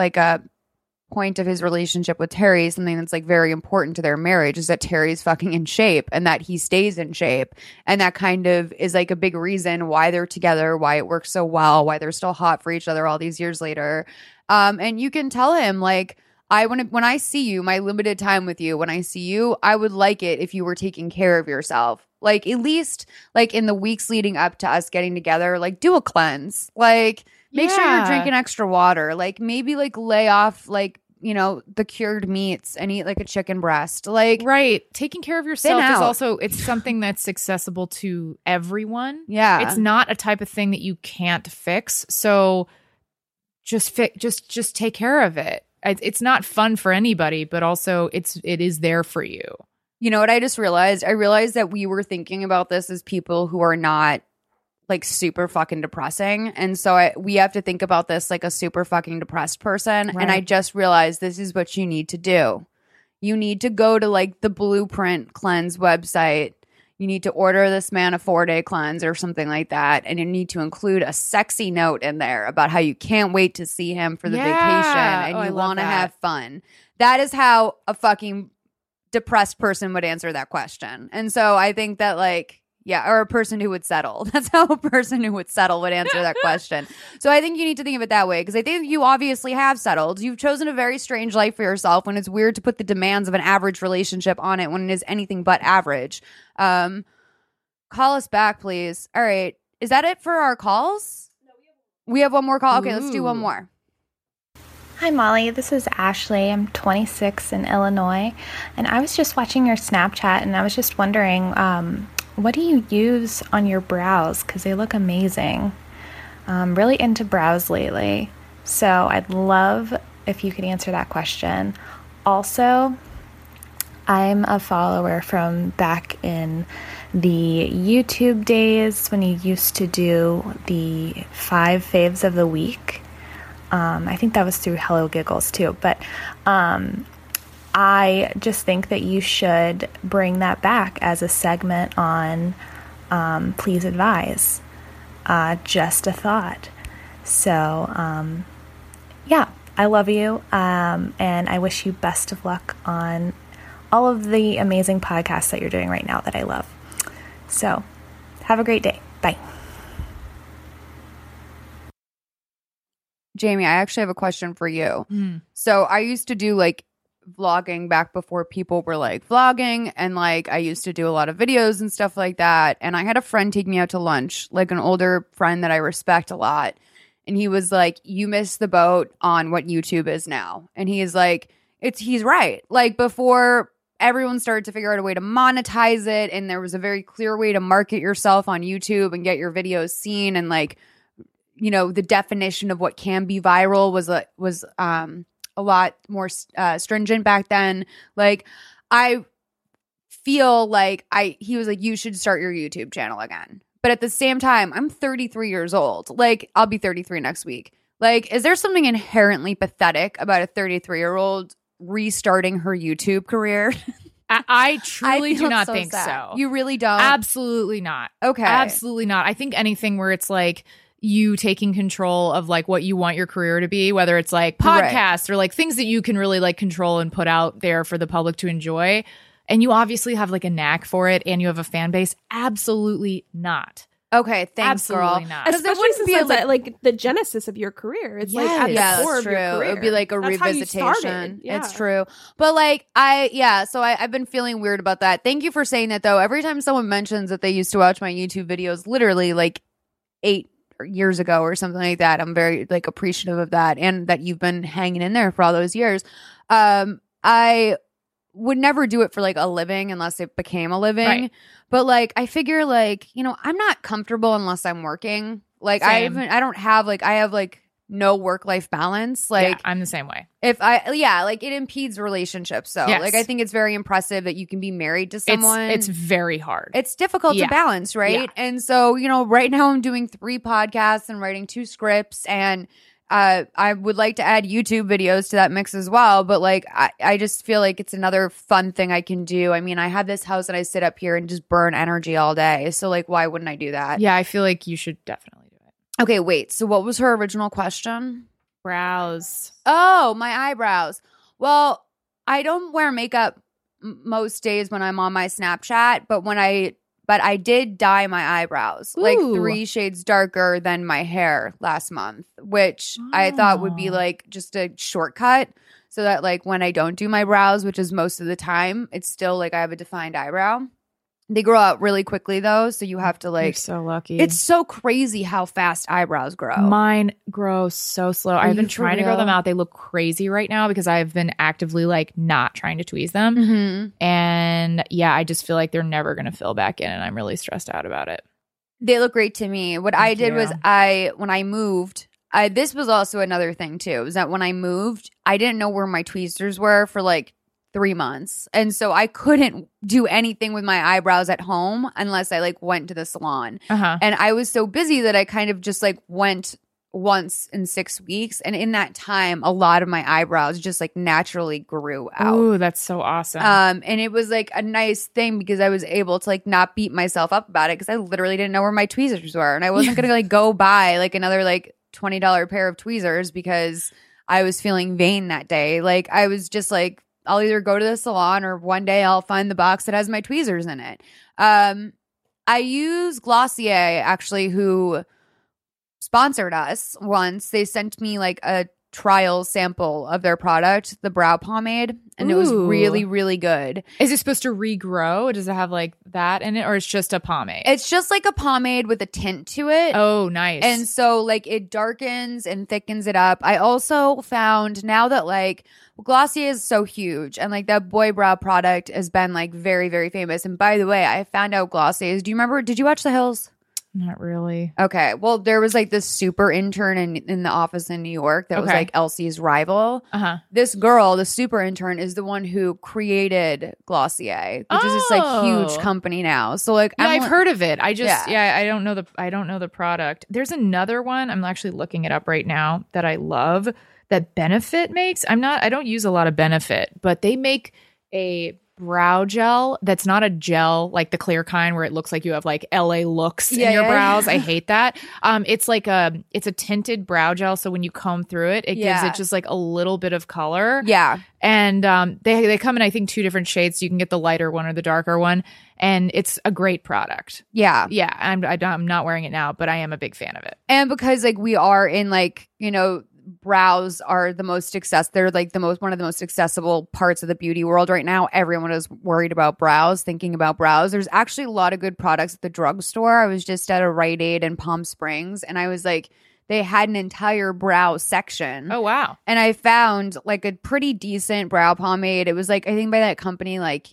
point of his relationship with Terry, something that's like very important to their marriage, is that Terry's fucking in shape and that he stays in shape, and that kind of is like a big reason why they're together, why it works so well, why they're still hot for each other all these years later. And you can tell him, like, when I see you, my limited time with you, when I see you, I would like it if you were taking care of yourself. Like, at least like in the weeks leading up to us getting together, like, do a cleanse, like, make sure you're drinking extra water, like, maybe like lay off, like, you know, the cured meats and eat like a chicken breast. Like, right. Taking care of yourself Thin is out. also, it's something that's accessible to everyone. yeah. It's not a type of thing that you can't fix. So just take care of it. It's not fun for anybody, but also it is there for you. You know what I just realized? I realized that we were thinking about this as people who are not like super fucking depressing. And so we have to think about this like a super fucking depressed person. Right. And I just realized this is what you need to do. You need to go to like the Blueprint Cleanse website. You need to order this man a 4-day cleanse or something like that. And you need to include a sexy note in there about how you can't wait to see him for the Yeah. vacation and Oh, I you love want to that. have fun. That is how a fucking depressed person would answer that question. And so I think that, like, yeah, or a person who would settle. That's how a person who would settle would answer that question. So I think you need to think of it that way, because I think you obviously have settled. You've chosen a very strange life for yourself, when it's weird to put the demands of an average relationship on it when it is anything but average. Call us back, please. All right. Is that it for our calls? No, we have one more call. Okay, let's do one more. Hi Molly, this is Ashley. I'm 26 in Illinois, and I was just watching your Snapchat, and I was just wondering, what do you use on your brows? Because they look amazing. I'm really into brows lately, so I'd love if you could answer that question. Also, I'm a follower from back in the YouTube days when you used to do the 5 faves of the week. I think that was through Hello Giggles too, but I just think that you should bring that back as a segment on Please Advise. Just a thought. So, yeah, I love you, and I wish you best of luck on all of the amazing podcasts that you're doing right now that I love. So, have a great day. Bye. Jamie, I actually have a question for you. So I used to do like vlogging back before people were like vlogging, and like I used to do a lot of videos and stuff like that. And I had a friend take me out to lunch, like an older friend that I respect a lot. And he was like, you missed the boat on what YouTube is now. And he is like, he's right. Like, before, everyone started to figure out a way to monetize it, and there was a very clear way to market yourself on YouTube and get your videos seen, and like, you know, the definition of what can be viral was a lot more stringent back then. Like, I feel like he was like, you should start your YouTube channel again. But at the same time, I'm 33 years old. Like, I'll be 33 next week. Like, is there something inherently pathetic about a 33-year-old restarting her YouTube career? I truly do feel not so think sad. so. You really don't? Absolutely not. Okay. Absolutely not. I think anything where it's like you taking control of like what you want your career to be, whether it's like podcasts or like things that you can really like control and put out there for the public to enjoy. And you obviously have like a knack for it and you have a fan base. Absolutely not. Okay, thanks, Absolutely girl. not. 'Cause Especially wouldn't since be that's like- like the genesis of your career. It's like at the Yeah, core that's of true. your career. It would be like a That's how you revisitation. started. Yeah. It's true. But like I've been feeling weird about that. Thank you for saying that though. Every time someone mentions that they used to watch my YouTube videos literally like 8 years ago or something like that, I'm very like appreciative of that and that you've been hanging in there for all those years. I would never do it for like a living unless it became a living. Right. But like I figure like, you know, I'm not comfortable unless I'm working. Like Same. I have like no work-life balance. Like Yeah, I'm the same way. like it impedes relationships. So Yes. like I think it's very impressive that you can be married to someone. It's very hard. It's difficult Yeah. to balance, right? Yeah. And so, you know, right now I'm doing 3 podcasts and writing 2 scripts and I would like to add YouTube videos to that mix as well. But like, I just feel like it's another fun thing I can do. I mean, I have this house and I sit up here and just burn energy all day. So like, why wouldn't I do that? Yeah, I feel like you should definitely do it. Okay, wait. So what was her original question? Brows. Oh, my eyebrows. Well, I don't wear makeup most days when I'm on my Snapchat, but I did dye my eyebrows like Ooh. 3 shades darker than my hair last month, which I thought would be Oh. like just a shortcut so that like when I don't do my brows, which is most of the time, it's still like I have a defined eyebrow. They grow out really quickly though, so you have to You're like so lucky. it's so crazy how fast eyebrows grow. Mine grow so slow. I've been you for trying to grow them real? out. They look crazy right now because I've been actively like not trying to tweeze them. Mhm. And yeah, I just feel like they're never going to fill back in and I'm really stressed out about it. They look great to me. What I Thank did you. was when I moved, this was also another thing too, was that when I moved, I didn't know where my tweezers were for like 3 months. And so I couldn't do anything with my eyebrows at home unless I like went to the salon. Uh-huh. And I was so busy that I kind of just like went once in 6 weeks. And in that time, a lot of my eyebrows just like naturally grew out. Ooh, that's so awesome. And it was like a nice thing because I was able to like not beat myself up about it because I literally didn't know where my tweezers were. And I wasn't going to like go buy like another like $20 pair of tweezers because I was feeling vain that day. Like I was just like, I'll either go to the salon or one day I'll find the box that has my tweezers in it. I use Glossier actually, who sponsored us once. They sent me like a trial sample of their product, the brow pomade, and it was Ooh. really, really good. Is it supposed to regrow? Does it have like that in it or it's just a pomade? It's just like a pomade with a tint to it. Oh, nice. And so like it darkens and thickens it up. I also found now that like Glossier is so huge and like that boy brow product has been like very, very famous. And by the way, I found out Glossier's. Do you remember? Did you watch The Hills? Not really. Okay. Well, there was like this super intern in the office in New York that was Okay. like Elsie's rival. Uh-huh. This girl, the super intern, is the one who created Glossier, which is this like huge Oh. company now. So like Yeah, I've heard of it. I just Yeah. I don't know the product. There's another one. I'm actually looking it up right now that I love that Benefit makes. I don't use a lot of Benefit, but they make a brow gel that's not a gel like the clear kind where it looks like you have like LA looks in your brows. I hate that. It's like it's a tinted brow gel, so when you comb through it, it gives Yeah. it just like a little bit of color. Yeah. And they come in I think 2 different shades, so you can get the lighter one or the darker one, and it's a great product. Yeah. Yeah, I'm not wearing it now, but I am a big fan of it. And because like we are in like, you know, brows are the most they're like one of the most accessible parts of the beauty world right now. Everyone is worried about brows, thinking about brows. There's actually a lot of good products at the drugstore. I was just at a Rite Aid in Palm Springs and I was like, they had an entire brow section. Oh wow. And I found like a pretty decent brow pomade. It was like, I think by that company, like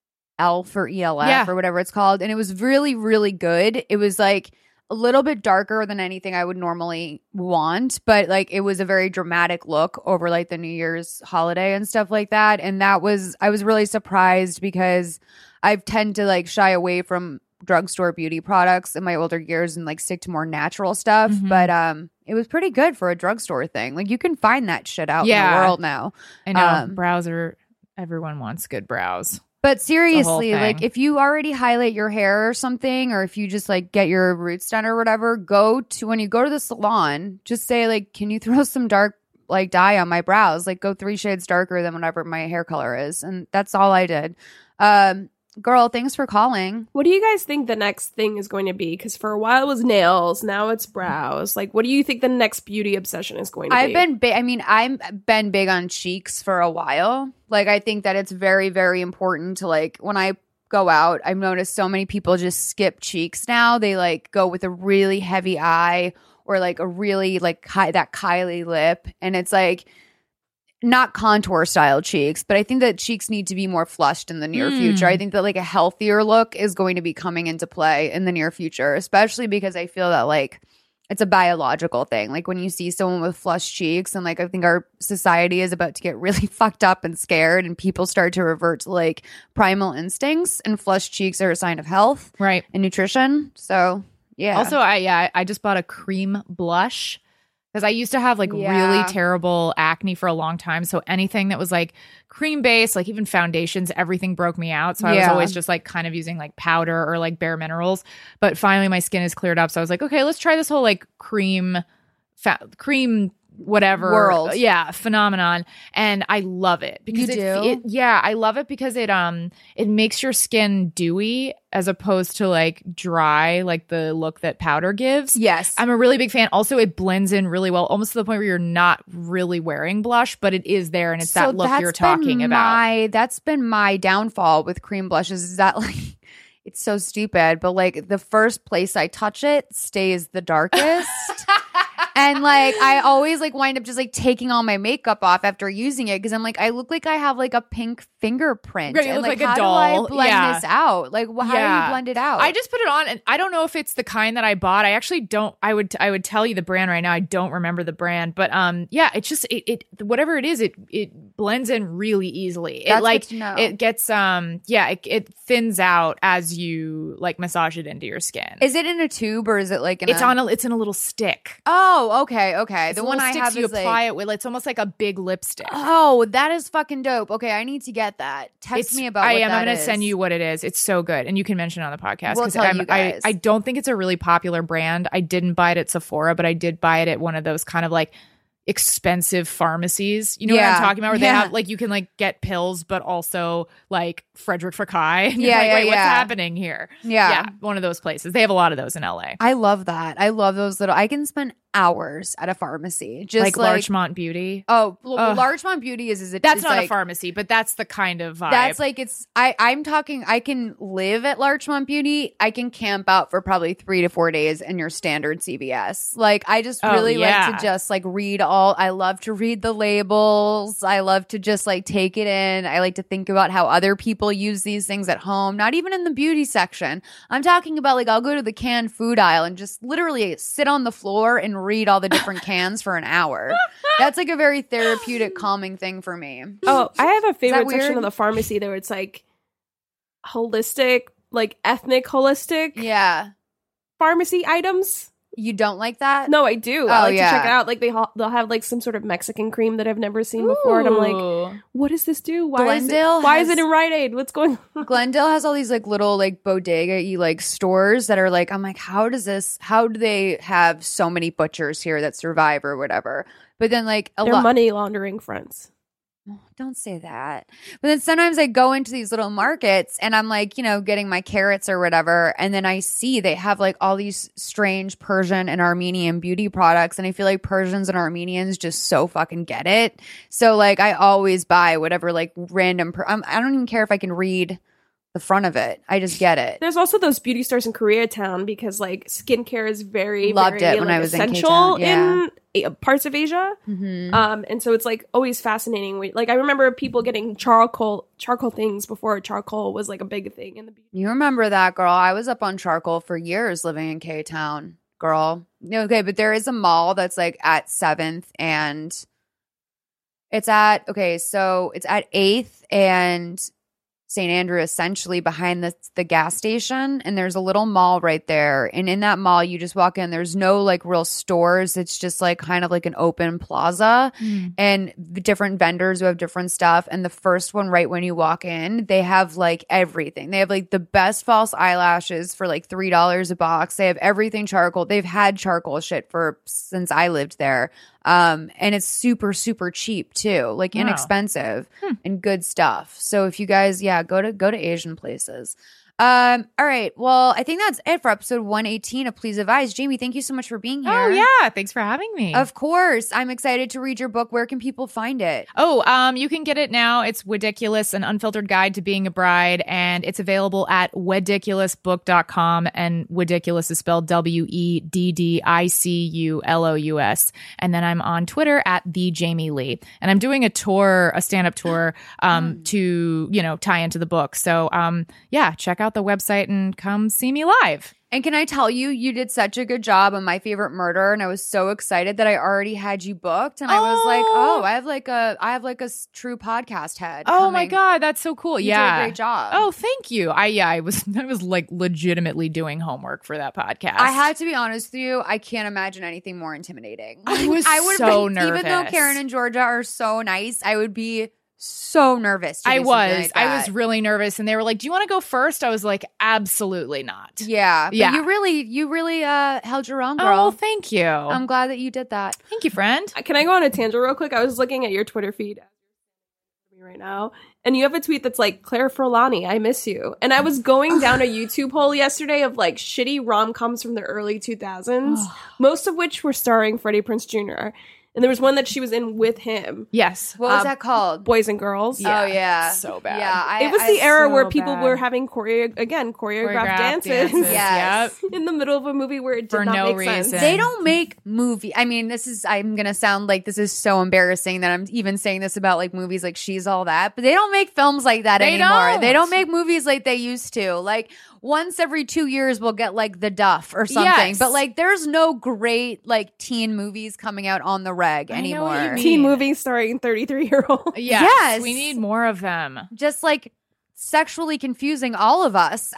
ELF or ELF Yeah. or whatever it's called. And it was really, really good. It was like a little bit darker than anything I would normally want, but like it was a very dramatic look over like the New Year's holiday and stuff like that. And I was really surprised because I tend to like shy away from drugstore beauty products in my older years and like stick to more natural stuff. Mhm. But it was pretty good for a drugstore thing. Like you can find that shit out in Yeah. the world now. I know brows are everyone wants good brows. But seriously, thing. like if you already highlight your hair or something, or if you just like get your roots done or whatever, when you go to the salon, just say like, can you throw some dark like dye on my brows? Like go 3 shades darker than whatever my hair color is. And that's all I did. Girl, thanks for calling. What do you guys think the next thing is going to be? Because for a while it was nails, now it's brows. Like, what do you think the next beauty obsession is going to be? I've been big on cheeks for a while. Like, I think that it's very, very important to like when I go out, I've noticed so many people just skip cheeks now. They like go with a really heavy eye or like a really like that Kylie lip, and it's like not contour style cheeks, but I think that cheeks need to be more flushed in the near future. I think that like a healthier look is going to be coming into play in the near future, especially because I feel that like it's a biological thing. Like when you see someone with flushed cheeks, and like I think our society is about to get really fucked up and scared, and people start to revert to like primal instincts, and flushed cheeks are a sign of health, Right. and nutrition. So yeah. Also, I just bought a cream blush because I used to have like really terrible acne for a long time. So anything that was like cream based, like even foundations, everything broke me out. So I was always just like kind of using like powder or like bare minerals. But finally my skin is cleared up. So I was like, okay, let's try this whole like cream whatever world. Yeah, phenomenon. And I love it because I love it because it makes your skin dewy as opposed to like dry, like the look that powder gives. Yes. I'm a really big fan. Also, it blends in really well, almost to the point where you're not really wearing blush, but it is there, and it's that look you're talking about. That's been my downfall with cream blushes, is that like it's so stupid, but like the first place I touch it stays the darkest. And like I always like wind up just like taking all my makeup off after using it, because I'm like, I look like I have like a pink fingerprint. Right, you and look like how a do doll. I blend Yeah. this out? Like how do you blend it out? I just put it on, and I don't know if it's the kind that I bought. I actually don't. I would tell you the brand right now. I don't remember the brand, but yeah, it's just it whatever it is, it blends in really easily. That's it like good to know. it gets it thins out as you like massage it into your skin. Is it in a tube or is it like in It's in a little stick. Oh, okay. It's The a one little I stick, have so you is apply like, it with. It's almost like a big lipstick. oh, that is fucking dope. Okay, I need to get that. Text me about. I'm going going to send you what it is. It's so good, and you can mention it on the podcast. We'll 'cause tell you guys. I don't think it's a really popular brand. I didn't buy it at Sephora, but I did buy it at one of those kind of like expensive pharmacies. You know what I'm talking about? Where they have like you can like get pills, but also like Frederick Fekkai. What's happening here? Yeah, one of those places. They have a lot of those in LA. I love that. I love those little. I can spend hours at a pharmacy, just like Larchmont Beauty. Oh, Larchmont Beauty is that's not a pharmacy, but that's the kind of vibe. That's like I'm talking. I can live at Larchmont Beauty. I can camp out for probably 3 to 4 days in your standard CVS. Like I just really like to just like read all. I love to read the labels. I love to just like take it in. I like to think about how other people use these things at home. Not even in the beauty section. I'm talking about like I'll go to the canned food aisle and just literally sit on the floor and read all the different cans for an hour. That's like a very therapeutic, calming thing for me. Oh, I have a favorite weird? section of the pharmacy there. It's like holistic, like ethnic holistic pharmacy items. You don't like that? No, I do. I like to check it out. Like they'll have like some sort of Mexican cream that I've never seen before, and I'm like, what does this do? Why is it in Rite Aid? What's going on? Glendale has all these like little like bodega-y like stores that are like, I'm like, how do they have so many butchers here that survive or whatever? But then like They're money laundering fronts. Don't say that. But then sometimes I go into these little markets and I'm like, getting my carrots or whatever. And then I see they have like all these strange Persian and Armenian beauty products. And I feel like Persians and Armenians just so fucking get it. So like I always buy whatever like random, I don't even care if I can read the front of it. I just get it. There's also those beauty stores in Koreatown because like skincare is very loved very, it when like, I was essential in parts of Asia. Mm-hmm. And so it's like always fascinating. Like I remember people getting charcoal things before charcoal was like a big thing in the beauty. You remember that, girl? I was up on charcoal for years living in K-Town, girl. Okay, but there is a mall that's like at 7th and it's at 8th and St. Andrew, essentially behind the gas station, and there's a little mall right there. And in that mall, you just walk in. There's no like real stores. It's just like kind of like an open plaza and different vendors who have different stuff. And the first one, right when you walk in, they have like everything. They have like the best false eyelashes for like $3 a box. They have everything charcoal. They've had charcoal shit since I lived there. And it's super, super cheap too, like inexpensive and good stuff. So if you guys, go to Asian places. All right. Well, I think that's it for episode 118 of Please Advise. Jamie, thank you so much for being here. Oh, yeah. Thanks for having me. Of course. I'm excited to read your book. Where can people find it? Oh, you can get it now. It's Wediculous, an unfiltered guide to being a bride, and it's available at wediculousbook.com, and Wediculous is spelled WEDDICULOUS. And then I'm on Twitter at the Jamie Lee. And I'm doing a stand-up tour to, tie into the book. So, check out the website and come see me live. And can I tell you, you did such a good job on My Favorite Murder, and I was so excited that I already had you booked, and I was like, I have like a true podcast head. Oh my God, that's so cool! You did a great job. Oh, thank you. I was like legitimately doing homework for that podcast. I had to be honest with you. I can't imagine anything more intimidating. I was so nervous. Even though Karen and Georgia are so nice, I would be so nervous. I was really nervous, and they were like, "Do you want to go first?" I was like, "Absolutely not." Yeah. But you really held your own, girl. Oh, thank you. I'm glad that you did that. Thank you, friend. Can I go on a tangent real quick? I was looking at your Twitter feed right now, and you have a tweet that's like, "Claire Forlani, I miss you." And I was going down a YouTube hole yesterday of like shitty rom-coms from the early 2000s, most of which were starring Freddie Prinze Jr. And there was one that she was in with him. Yes. What was that called? Boys and Girls. Yeah. Oh, yeah. So bad. Yeah. It was the era where people were having choreographed dances. Yes. In the middle of a movie where it did For not no make reason. sense. They don't make movie. I mean, I'm going to sound like this is so embarrassing that I'm even saying this about like movies like She's All That, but they don't make films like that anymore. They don't make movies like they used to. Like once every 2 years we'll get like The Duff or something. Yes. But like there's no great like teen movies coming out on the reg anymore. Teen movies starring 33-year-olds. Yes. We need more of them. Just like sexually confusing all of us.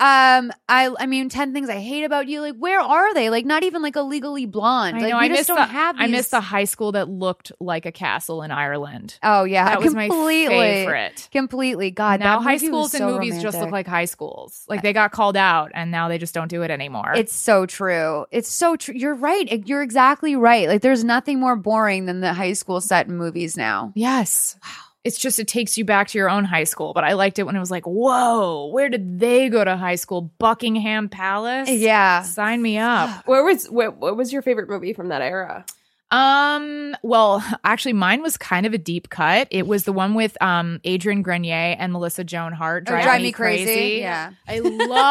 I mean 10 Things I Hate About You. Like where are they? Like not even like a Legally Blonde. I like know. we just don't have these. I miss the high school that looked like a castle in Ireland. Oh yeah, that was my favorite. Completely. God, now that high movie schools was and so movies just romantic. look like high schools. Like they got called out, and now they just don't do it anymore. It's so true. It's so true. You're right. You're exactly right. Like there's nothing more boring than the high school set in movies now. Yes. Wow. It's just, it takes you back to your own high school. But I liked it when it was like, whoa, where did they go to high school? Buckingham Palace? Yeah. Sign me up. What was your favorite movie from that era? Well, actually mine was kind of a deep cut. It was the one with Adrian Grenier and Melissa Joan Hart, Drive Me Crazy. Yeah. I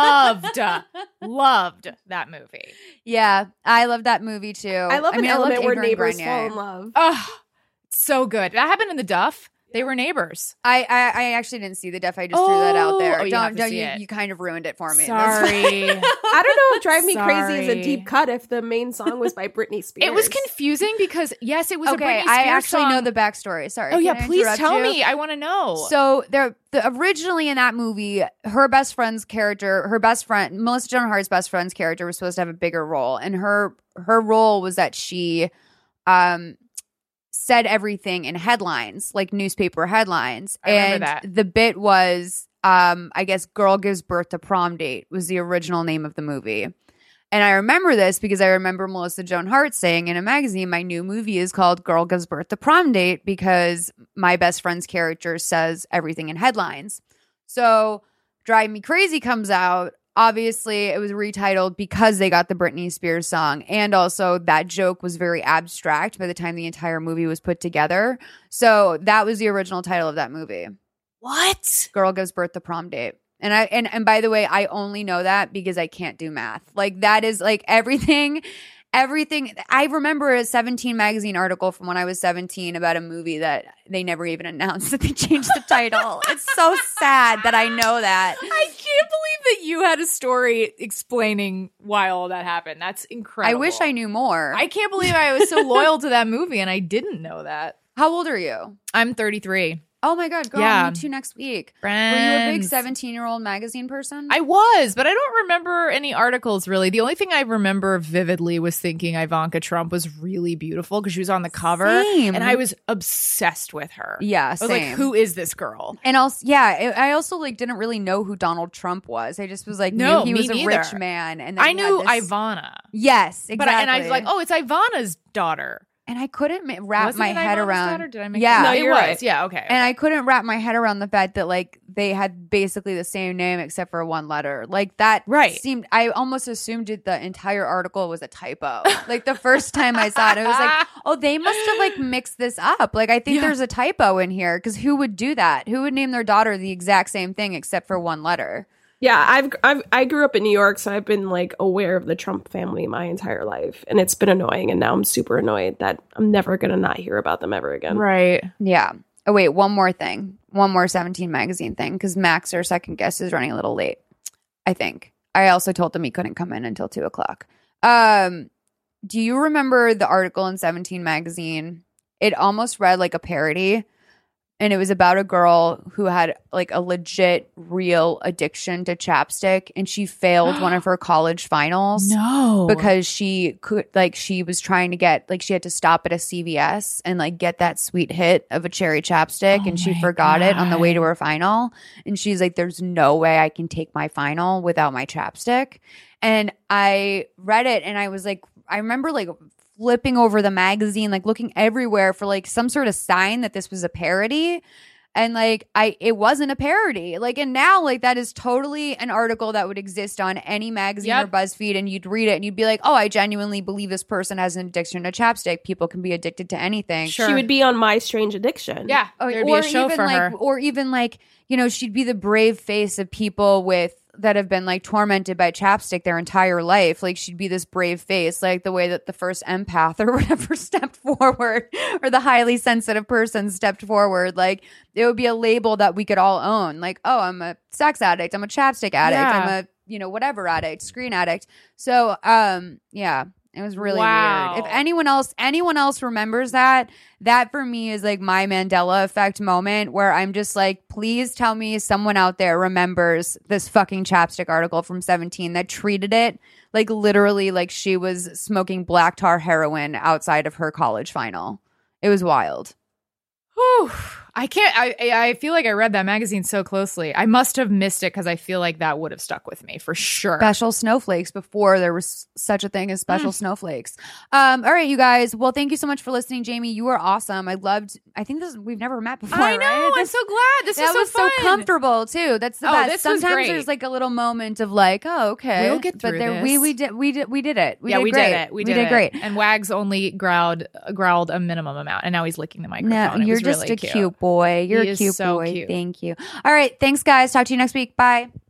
loved that movie. Yeah. I love that movie too. I love an element where neighbors Grenier. fall in love. Oh, so good. That happened in The Duff. They were neighbors. I actually didn't see The Duff. I just threw that out there. You have to see it. You kind of ruined it for me. Sorry. I don't know if Drive Me Crazy is a deep cut if the main song was by Britney Spears. It was confusing because, yes, it was a Britney Spears I actually song. know the backstory. Sorry. Oh, Can yeah, I please interrupt tell you? me. I want to know. So originally in that movie, her best friend's character, Melissa Joan Hart's best friend's character was supposed to have a bigger role. And her role was that she said everything in headlines, like newspaper headlines. I remember that. The bit was, I guess, Girl Gives Birth to Prom Date was the original name of the movie. And I remember this because I remember Melissa Joan Hart saying in a magazine, my new movie is called Girl Gives Birth to Prom Date because my best friend's character says everything in headlines. So Drive Me Crazy comes out. Obviously, it was retitled because they got the Britney Spears song. And also that joke was very abstract by the time the entire movie was put together. So that was the original title of that movie. What? Girl Gives Birth to Prom Date. And by the way, I only know that because I can't do math. Like that is like everything. I remember a 17 magazine article from when I was 17 about a movie that they never even announced that they changed the title. It's so sad that I know that. I can't believe that you had a story explaining why all that happened. That's incredible. I wish I knew more. I can't believe I was so loyal to that movie and I didn't know that. How old are you? I'm 33. Oh my God, girl, Yeah. me too next week. Friends. Were you a big 17-year-old magazine person? I was, but I don't remember any articles really. The only thing I remember vividly was thinking Ivanka Trump was really beautiful because she was on the cover. Same. And I was obsessed with her. Yeah, I was like, same. who is this girl? And also, yeah, I also like didn't really know who Donald Trump was. I just was like, No, knew he me was a rich neither. man. And then I he knew had this- Ivana. Yes, exactly. But I was like, oh, it's Ivana's daughter. and I couldn't wrap Wasn't my it head Ivana's around. daughter? Did I make Yeah, that? No, it you're was. right. Yeah, okay. And I couldn't wrap my head around the fact that like they had basically the same name except for one letter. Like that Right. seemed, I almost assumed the entire article was a typo. Like the first time I saw it, I was like, oh, they must have like mixed this up. Like I think Yeah. there's a typo in here because who would do that? Who would name their daughter the exact same thing except for one letter? Yeah, I grew up in New York, so I've been like aware of the Trump family my entire life, and it's been annoying. And now I'm super annoyed that I'm never gonna not hear about them ever again. right. Yeah. Oh, wait, one more thing. One more 17 magazine thing because Max, our second guest, is running a little late, I think. I also told him he couldn't come in until 2:00. Do you remember the article in 17 magazine? It almost read like a parody. And it was about a girl who had like a legit, real addiction to chapstick. And she failed one of her college finals. No. Because she was trying to get, like, she had to stop at a CVS and like get that sweet hit of a cherry chapstick, Oh and she my forgot it on the way to God. her final. And she's like, there's no way I can take my final without my chapstick. And I read it and I was like, I remember like flipping over the magazine, like looking everywhere for like some sort of sign that this was a parody. And like it wasn't a parody. Like, and now like that is totally an article that would exist on any magazine Yep. or BuzzFeed, and you'd read it and you'd be like, oh, I genuinely believe this person has an addiction to chapstick. People can be addicted to anything. Sure. She would be on My Strange Addiction. Yeah. There'd be a show even for like, her. or even like, you know, she'd be the brave face of people that have been like tormented by chapstick their entire life. Like she'd be this brave face, like the way that the first empath or whatever stepped forward, or the highly sensitive person stepped forward. Like it would be a label that we could all own. Like, oh, I'm a sex addict, I'm a chapstick addict, Yeah. I'm a, you know, whatever addict, screen addict. So, yeah. It was really Wow. weird. If anyone else remembers that for me is like my Mandela effect moment where I'm just like, please tell me someone out there remembers this fucking chapstick article from 17 that treated it like literally like she was smoking black tar heroin outside of her college final. It was wild. Whew. I can't. I feel like I read that magazine so closely. I must have missed it because I feel like that would have stuck with me for sure. Special snowflakes before there was such a thing as special snowflakes. All right, you guys. Well, thank you so much for listening, Jamie. You were awesome. I think we've never met before. I know. Right? I'm so glad. This That was so fun. comfortable too. That's the Oh, best. this was Sometimes great. there's like a little moment of like, oh, okay, We'll get through but there, this. we did it. We did We great. did it. We did it. great. And Wags only growled a minimum amount, and now he's licking the microphone. No, It you're was just really a cute boy. You're He a is cute so boy. cute. Thank you. All right, thanks, guys. Talk to you next week. Bye.